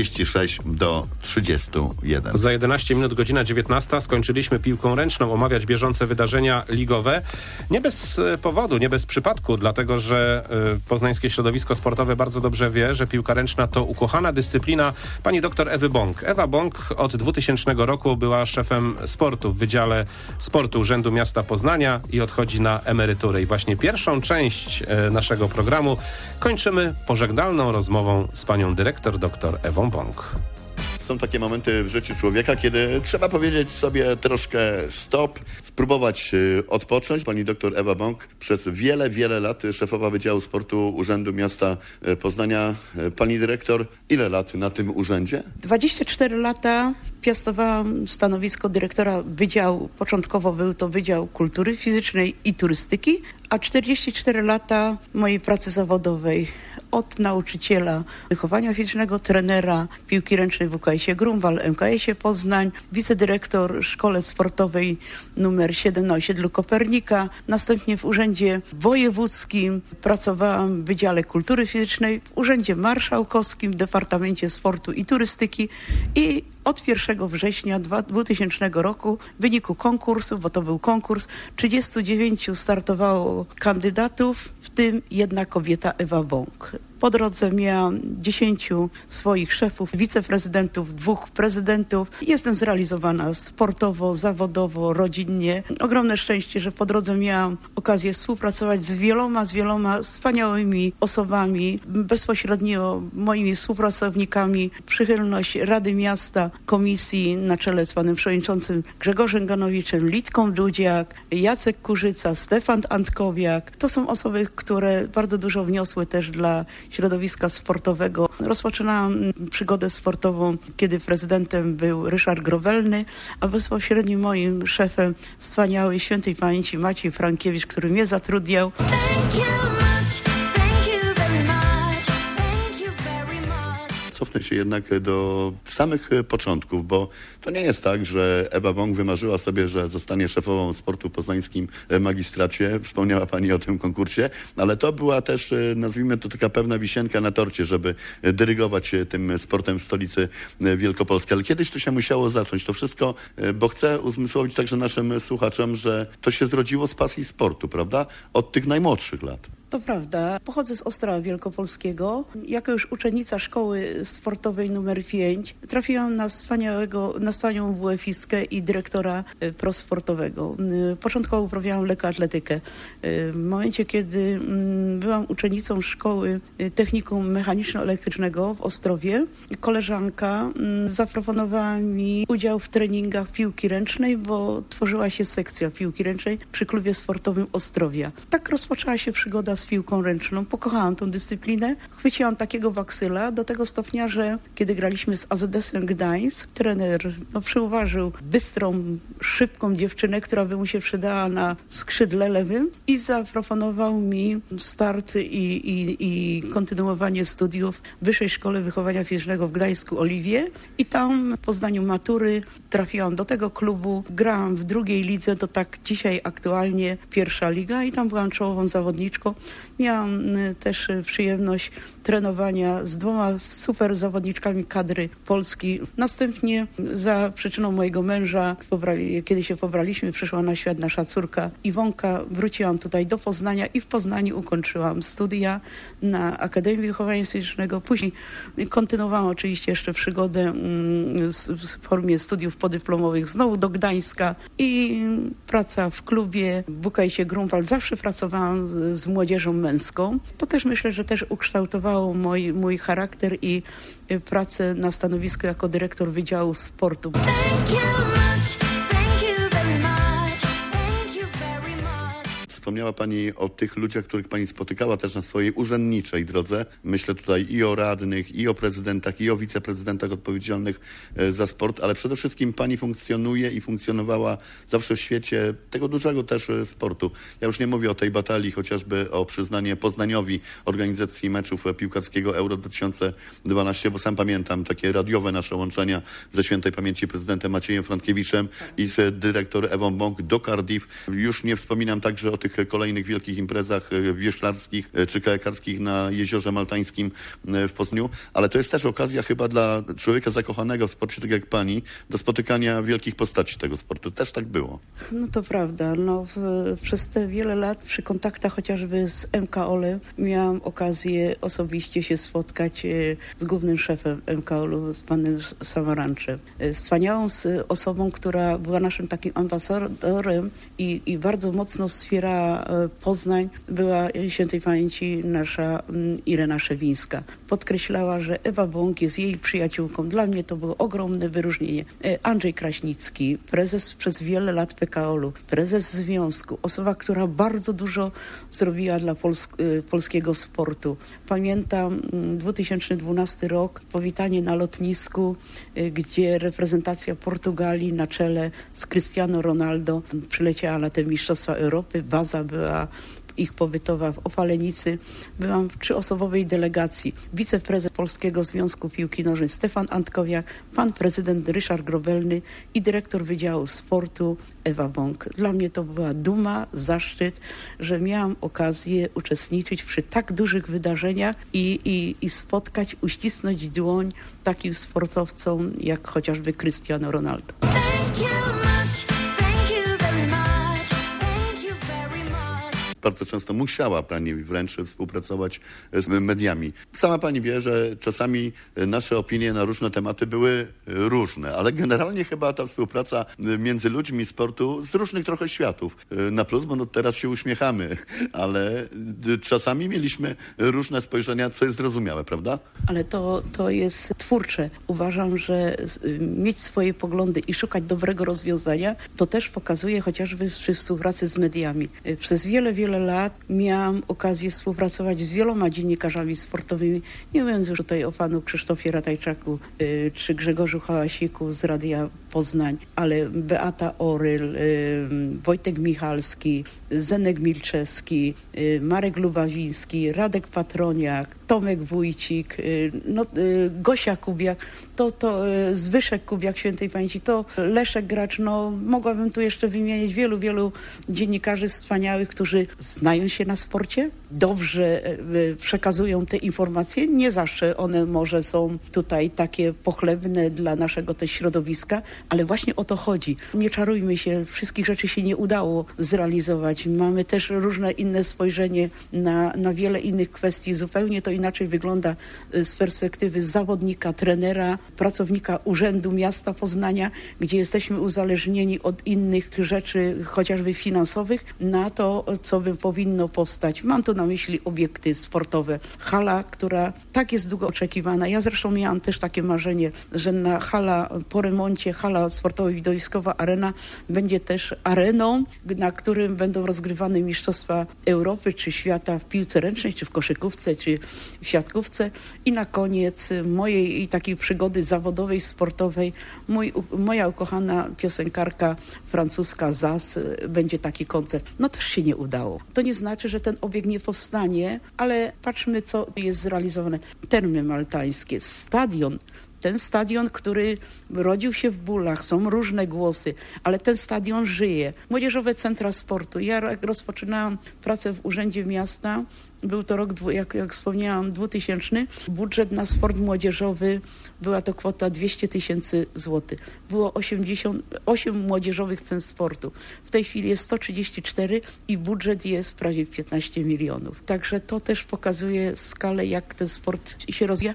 36-31. Za 11 minut, godzina 19, skończyliśmy piłką ręczną omawiać bieżące wydarzenia ligowe. Nie bez powodu, nie bez przypadku, dlatego że poznańskie środowisko sportowe bardzo dobrze wie, że piłka ręczna to ukochana dyscyplina pani doktor Ewy Bąk. Ewa Bąk od 2000 roku była szefem sportu w Wydziale Sportu Urzędu Miasta Poznania i odchodzi na emeryturę. I właśnie pierwszą część naszego programu kończymy pożegnalną rozmową z panią dyrektor dr Ewą Bąk. są takie momenty w życiu człowieka, kiedy trzeba powiedzieć sobie troszkę stop, spróbować odpocząć. Pani doktor Ewa Bąk przez wiele lat szefowa Wydziału Sportu Urzędu Miasta Poznania. Pani dyrektor, ile lat na tym urzędzie? 24 lata piastowałam stanowisko dyrektora wydziału. Początkowo był to Wydział Kultury Fizycznej i Turystyki, a 44 lata mojej pracy zawodowej. Od nauczyciela wychowania fizycznego, trenera piłki ręcznej w WKS-ie Grunwald, MKS-ie Poznań, wicedyrektor szkole sportowej numer 7 na osiedlu Kopernika. Następnie w Urzędzie Wojewódzkim pracowałam w Wydziale Kultury Fizycznej, w Urzędzie Marszałkowskim, w Departamencie Sportu i Turystyki i od 1 września 2000 roku w wyniku konkursu, bo to był konkurs, 39 startowało kandydatów, w tym jedna kobieta, Ewa Bąk. Po drodze miałam 10 swoich szefów, wiceprezydentów, 2 prezydentów. Jestem zrealizowana sportowo, zawodowo, rodzinnie. Ogromne szczęście, że po drodze miałam okazję współpracować z wieloma wspaniałymi osobami, bezpośrednio moimi współpracownikami, przychylność Rady Miasta, komisji na czele z panem przewodniczącym Grzegorzem Ganowiczem, Litką Dudziak, Jacek Kurzyca, Stefan Antkowiak. To są osoby, które bardzo dużo wniosły też dla środowiska sportowego. Rozpoczynałam przygodę sportową, kiedy prezydentem był Ryszard Growelny, a bezpośrednim moim szefem wspaniały świętej pamięci Maciej Frankiewicz, który mnie zatrudniał. Cofnę się jednak do samych początków, bo to nie jest tak, że Ewa Bąk wymarzyła sobie, że zostanie szefową sportu w poznańskim magistracie. Wspomniała pani o tym konkursie, ale to była też, nazwijmy to, taka pewna wisienka na torcie, żeby dyrygować tym sportem w stolicy Wielkopolskiej. Ale kiedyś to się musiało zacząć. To wszystko, bo chcę uzmysłowić także naszym słuchaczom, że to się zrodziło z pasji sportu, prawda? Od tych najmłodszych lat. To prawda. Pochodzę z Ostrowa Wielkopolskiego. Jako już uczennica szkoły sportowej numer 5 trafiłam na wspaniałą WF-istkę i dyrektora prosportowego. Początkowo uprawiałam lekkoatletykę. W momencie, kiedy byłam uczennicą szkoły technikum mechaniczno-elektrycznego w Ostrowie, koleżanka zaproponowała mi udział w treningach piłki ręcznej, bo tworzyła się sekcja piłki ręcznej przy klubie sportowym Ostrowia. Tak rozpoczęła się przygoda z piłką ręczną. Pokochałam tą dyscyplinę. Chwyciłam takiego baksyla do tego stopnia, że kiedy graliśmy z AZS-em Gdańsk, trener przyuważył bystrą, szybką dziewczynę, która by mu się przydała na skrzydle lewym i zaproponował mi start i kontynuowanie studiów w Wyższej Szkole Wychowania Fizycznego w Gdańsku Oliwie i tam po zdaniu matury trafiłam do tego klubu. Grałam w drugiej lidze, to tak dzisiaj aktualnie pierwsza liga i tam byłam czołową zawodniczką. Miałam też przyjemność trenowania z 2 super zawodniczkami kadry Polski. Następnie za przyczyną mojego męża, kiedy się pobraliśmy, przyszła na świat nasza córka Iwonka. Wróciłam tutaj do Poznania i w Poznaniu ukończyłam studia na Akademii Wychowania Fizycznego. Później kontynuowałam oczywiście jeszcze przygodę w formie studiów podyplomowych znowu do Gdańska i praca w klubie w WKS-ie Grunwald. Zawsze pracowałam z młodzieżą męską. To też myślę, że też ukształtowało mój charakter i pracę na stanowisku jako dyrektor Wydziału Sportu. Wspomniała pani o tych ludziach, których pani spotykała też na swojej urzędniczej drodze. Myślę tutaj i o radnych, i o prezydentach, i o wiceprezydentach odpowiedzialnych za sport, ale przede wszystkim pani funkcjonuje i funkcjonowała zawsze w świecie tego dużego też sportu. Ja już nie mówię o tej batalii, chociażby o przyznanie Poznaniowi organizacji meczów piłkarskiego Euro 2012, bo sam pamiętam takie radiowe nasze łączenia ze świętej pamięci prezydentem Maciejem Frankiewiczem i z dyrektor Ewą Bąk do Cardiff. Już nie wspominam także o tych kolejnych wielkich imprezach wioślarskich czy kajakarskich na Jeziorze Maltańskim w Poznaniu, ale to jest też okazja chyba dla człowieka zakochanego w sporcie, tak jak pani, do spotykania wielkich postaci tego sportu. Też tak było. No to prawda. Przez te wiele lat przy kontaktach chociażby z MKOL-em miałam okazję osobiście się spotkać z głównym szefem MKOL-u, z panem Samaranczem. Wspaniałą osobą, która była naszym takim ambasadorem i bardzo mocno wspierała Lecha Poznań była świętej pamięci nasza Irena Szewińska. Podkreślała, że Ewa Bąk jest jej przyjaciółką. Dla mnie to było ogromne wyróżnienie. Andrzej Kraśnicki, prezes przez wiele lat PKOL-u, prezes związku, osoba, która bardzo dużo zrobiła dla polskiego sportu. Pamiętam 2012 rok, powitanie na lotnisku, gdzie reprezentacja Portugalii na czele z Cristiano Ronaldo przyleciała na te Mistrzostwa Europy. Baza była ich pobytowa w Opalenicy. Byłam w 3-osobowej delegacji. Wiceprezes Polskiego Związku Piłki Nożnej Stefan Antkowiak, pan prezydent Ryszard Grobelny i dyrektor Wydziału Sportu Ewa Bąk. Dla mnie to była duma, zaszczyt, że miałam okazję uczestniczyć przy tak dużych wydarzeniach i spotkać, uścisnąć dłoń takim sportowcom jak chociażby Cristiano Ronaldo. Bardzo często musiała pani wręcz współpracować z mediami. Sama pani wie, że czasami nasze opinie na różne tematy były różne, ale generalnie chyba ta współpraca między ludźmi sportu z różnych trochę światów na plus, bo teraz się uśmiechamy, ale czasami mieliśmy różne spojrzenia, co jest zrozumiałe, prawda? Ale to jest twórcze. Uważam, że mieć swoje poglądy i szukać dobrego rozwiązania, to też pokazuje chociażby przy współpracy z mediami. Przez wiele lat miałam okazję współpracować z wieloma dziennikarzami sportowymi. Nie mówiąc już tutaj o panu Krzysztofie Ratajczaku czy Grzegorzu Hałasiku z Radia Poznań, ale Beata Oryl, Wojtek Michalski, Zenek Milczewski, Marek Lubawiński, Radek Patroniak, Tomek Wójcik, Gosia Kubiak, to Zbyszek Kubiak świętej pamięci, to Leszek Gracz, mogłabym tu jeszcze wymienić wielu dziennikarzy wspaniałych, którzy znają się na sporcie, dobrze przekazują te informacje. Nie zawsze one może są tutaj takie pochlebne dla naszego też środowiska, ale właśnie o to chodzi. Nie czarujmy się, wszystkich rzeczy się nie udało zrealizować. Mamy też różne inne spojrzenie na wiele innych kwestii. Zupełnie to inaczej wygląda z perspektywy zawodnika, trenera, pracownika Urzędu Miasta Poznania, gdzie jesteśmy uzależnieni od innych rzeczy, chociażby finansowych, na to, co by powinno powstać. Mam tu na myśli obiekty sportowe. Hala, która tak jest długo oczekiwana. Ja zresztą miałam też takie marzenie, że hala po remoncie, hala sportowo-widowiskowa Arena będzie też areną, na którym będą rozgrywane Mistrzostwa Europy czy świata w piłce ręcznej, czy w koszykówce, czy w siatkówce. I na koniec mojej takiej przygody zawodowej, sportowej, moja ukochana piosenkarka francuska Zaz, będzie taki koncert. Też się nie udało. To nie znaczy, że ten obiekt nie powstanie, ale patrzmy, co jest zrealizowane. Termy maltańskie, stadion, ten stadion, który rodził się w bólach, są różne głosy, ale ten stadion żyje. Młodzieżowe centra sportu. Ja jak rozpoczynałam pracę w Urzędzie Miasta, był to rok, jak wspomniałam, 2000. Budżet na sport młodzieżowy, była to kwota 200 000 złotych. Było 8 młodzieżowych centr sportu. W tej chwili jest 134 i budżet jest prawie 15 milionów. Także to też pokazuje skalę, jak ten sport się rozwija.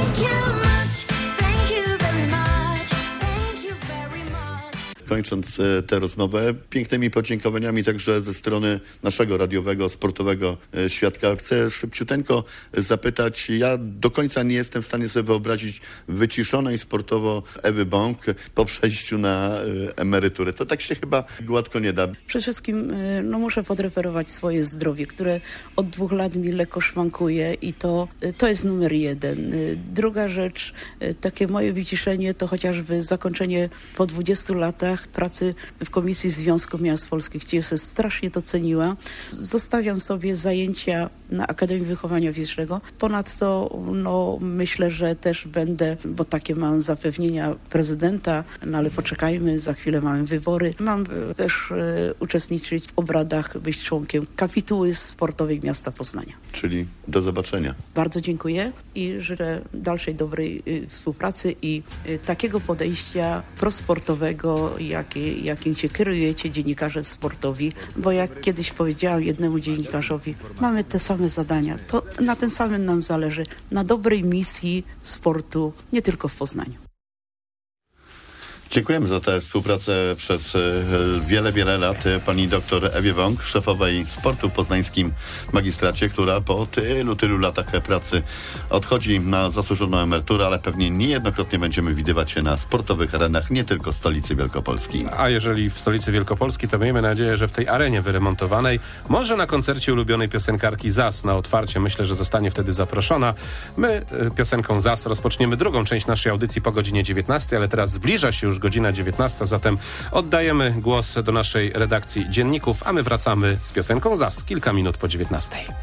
Kończąc tę rozmowę, pięknymi podziękowaniami także ze strony naszego radiowego, sportowego świadka. Chcę szybciuteńko zapytać, ja do końca nie jestem w stanie sobie wyobrazić wyciszonej sportowo Ewy Bąk po przejściu na emeryturę. To tak się chyba gładko nie da. Przede wszystkim muszę podreferować swoje zdrowie, które od 2 lat mi lekko szwankuje i to jest numer 1. Druga rzecz, takie moje wyciszenie to chociażby zakończenie po 20 latach pracy w Komisji Związków Miast Polskich, gdzie się strasznie to ceniła. Zostawiam sobie zajęcia na Akademii Wychowania Fizycznego. Ponadto myślę, że też będę, bo takie mam zapewnienia prezydenta, ale poczekajmy, za chwilę mamy wybory. Mam też uczestniczyć w obradach, być członkiem kapituły sportowej miasta Poznania. Czyli do zobaczenia. Bardzo dziękuję i życzę dalszej dobrej współpracy i takiego podejścia prosportowego, jakim się kierujecie dziennikarze sportowi, bo jak kiedyś powiedziałam jednemu dziennikarzowi, mamy te same zadania, to na tym samym nam zależy, na dobrej misji sportu, nie tylko w Poznaniu. Dziękujemy za tę współpracę przez wiele lat pani doktor Ewie Wąk, szefowej sportu w poznańskim magistracie, która po tylu latach pracy odchodzi na zasłużoną emeryturę, ale pewnie niejednokrotnie będziemy widywać się na sportowych arenach nie tylko stolicy Wielkopolski. A jeżeli w stolicy Wielkopolski, to miejmy nadzieję, że w tej arenie wyremontowanej, może na koncercie ulubionej piosenkarki ZAS na otwarcie. Myślę, że zostanie wtedy zaproszona. My piosenką ZAS rozpoczniemy drugą część naszej audycji po godzinie 19, ale teraz zbliża się już godzina 19, zatem oddajemy głos do naszej redakcji dzienników, a my wracamy z piosenką ZAS kilka minut po 19.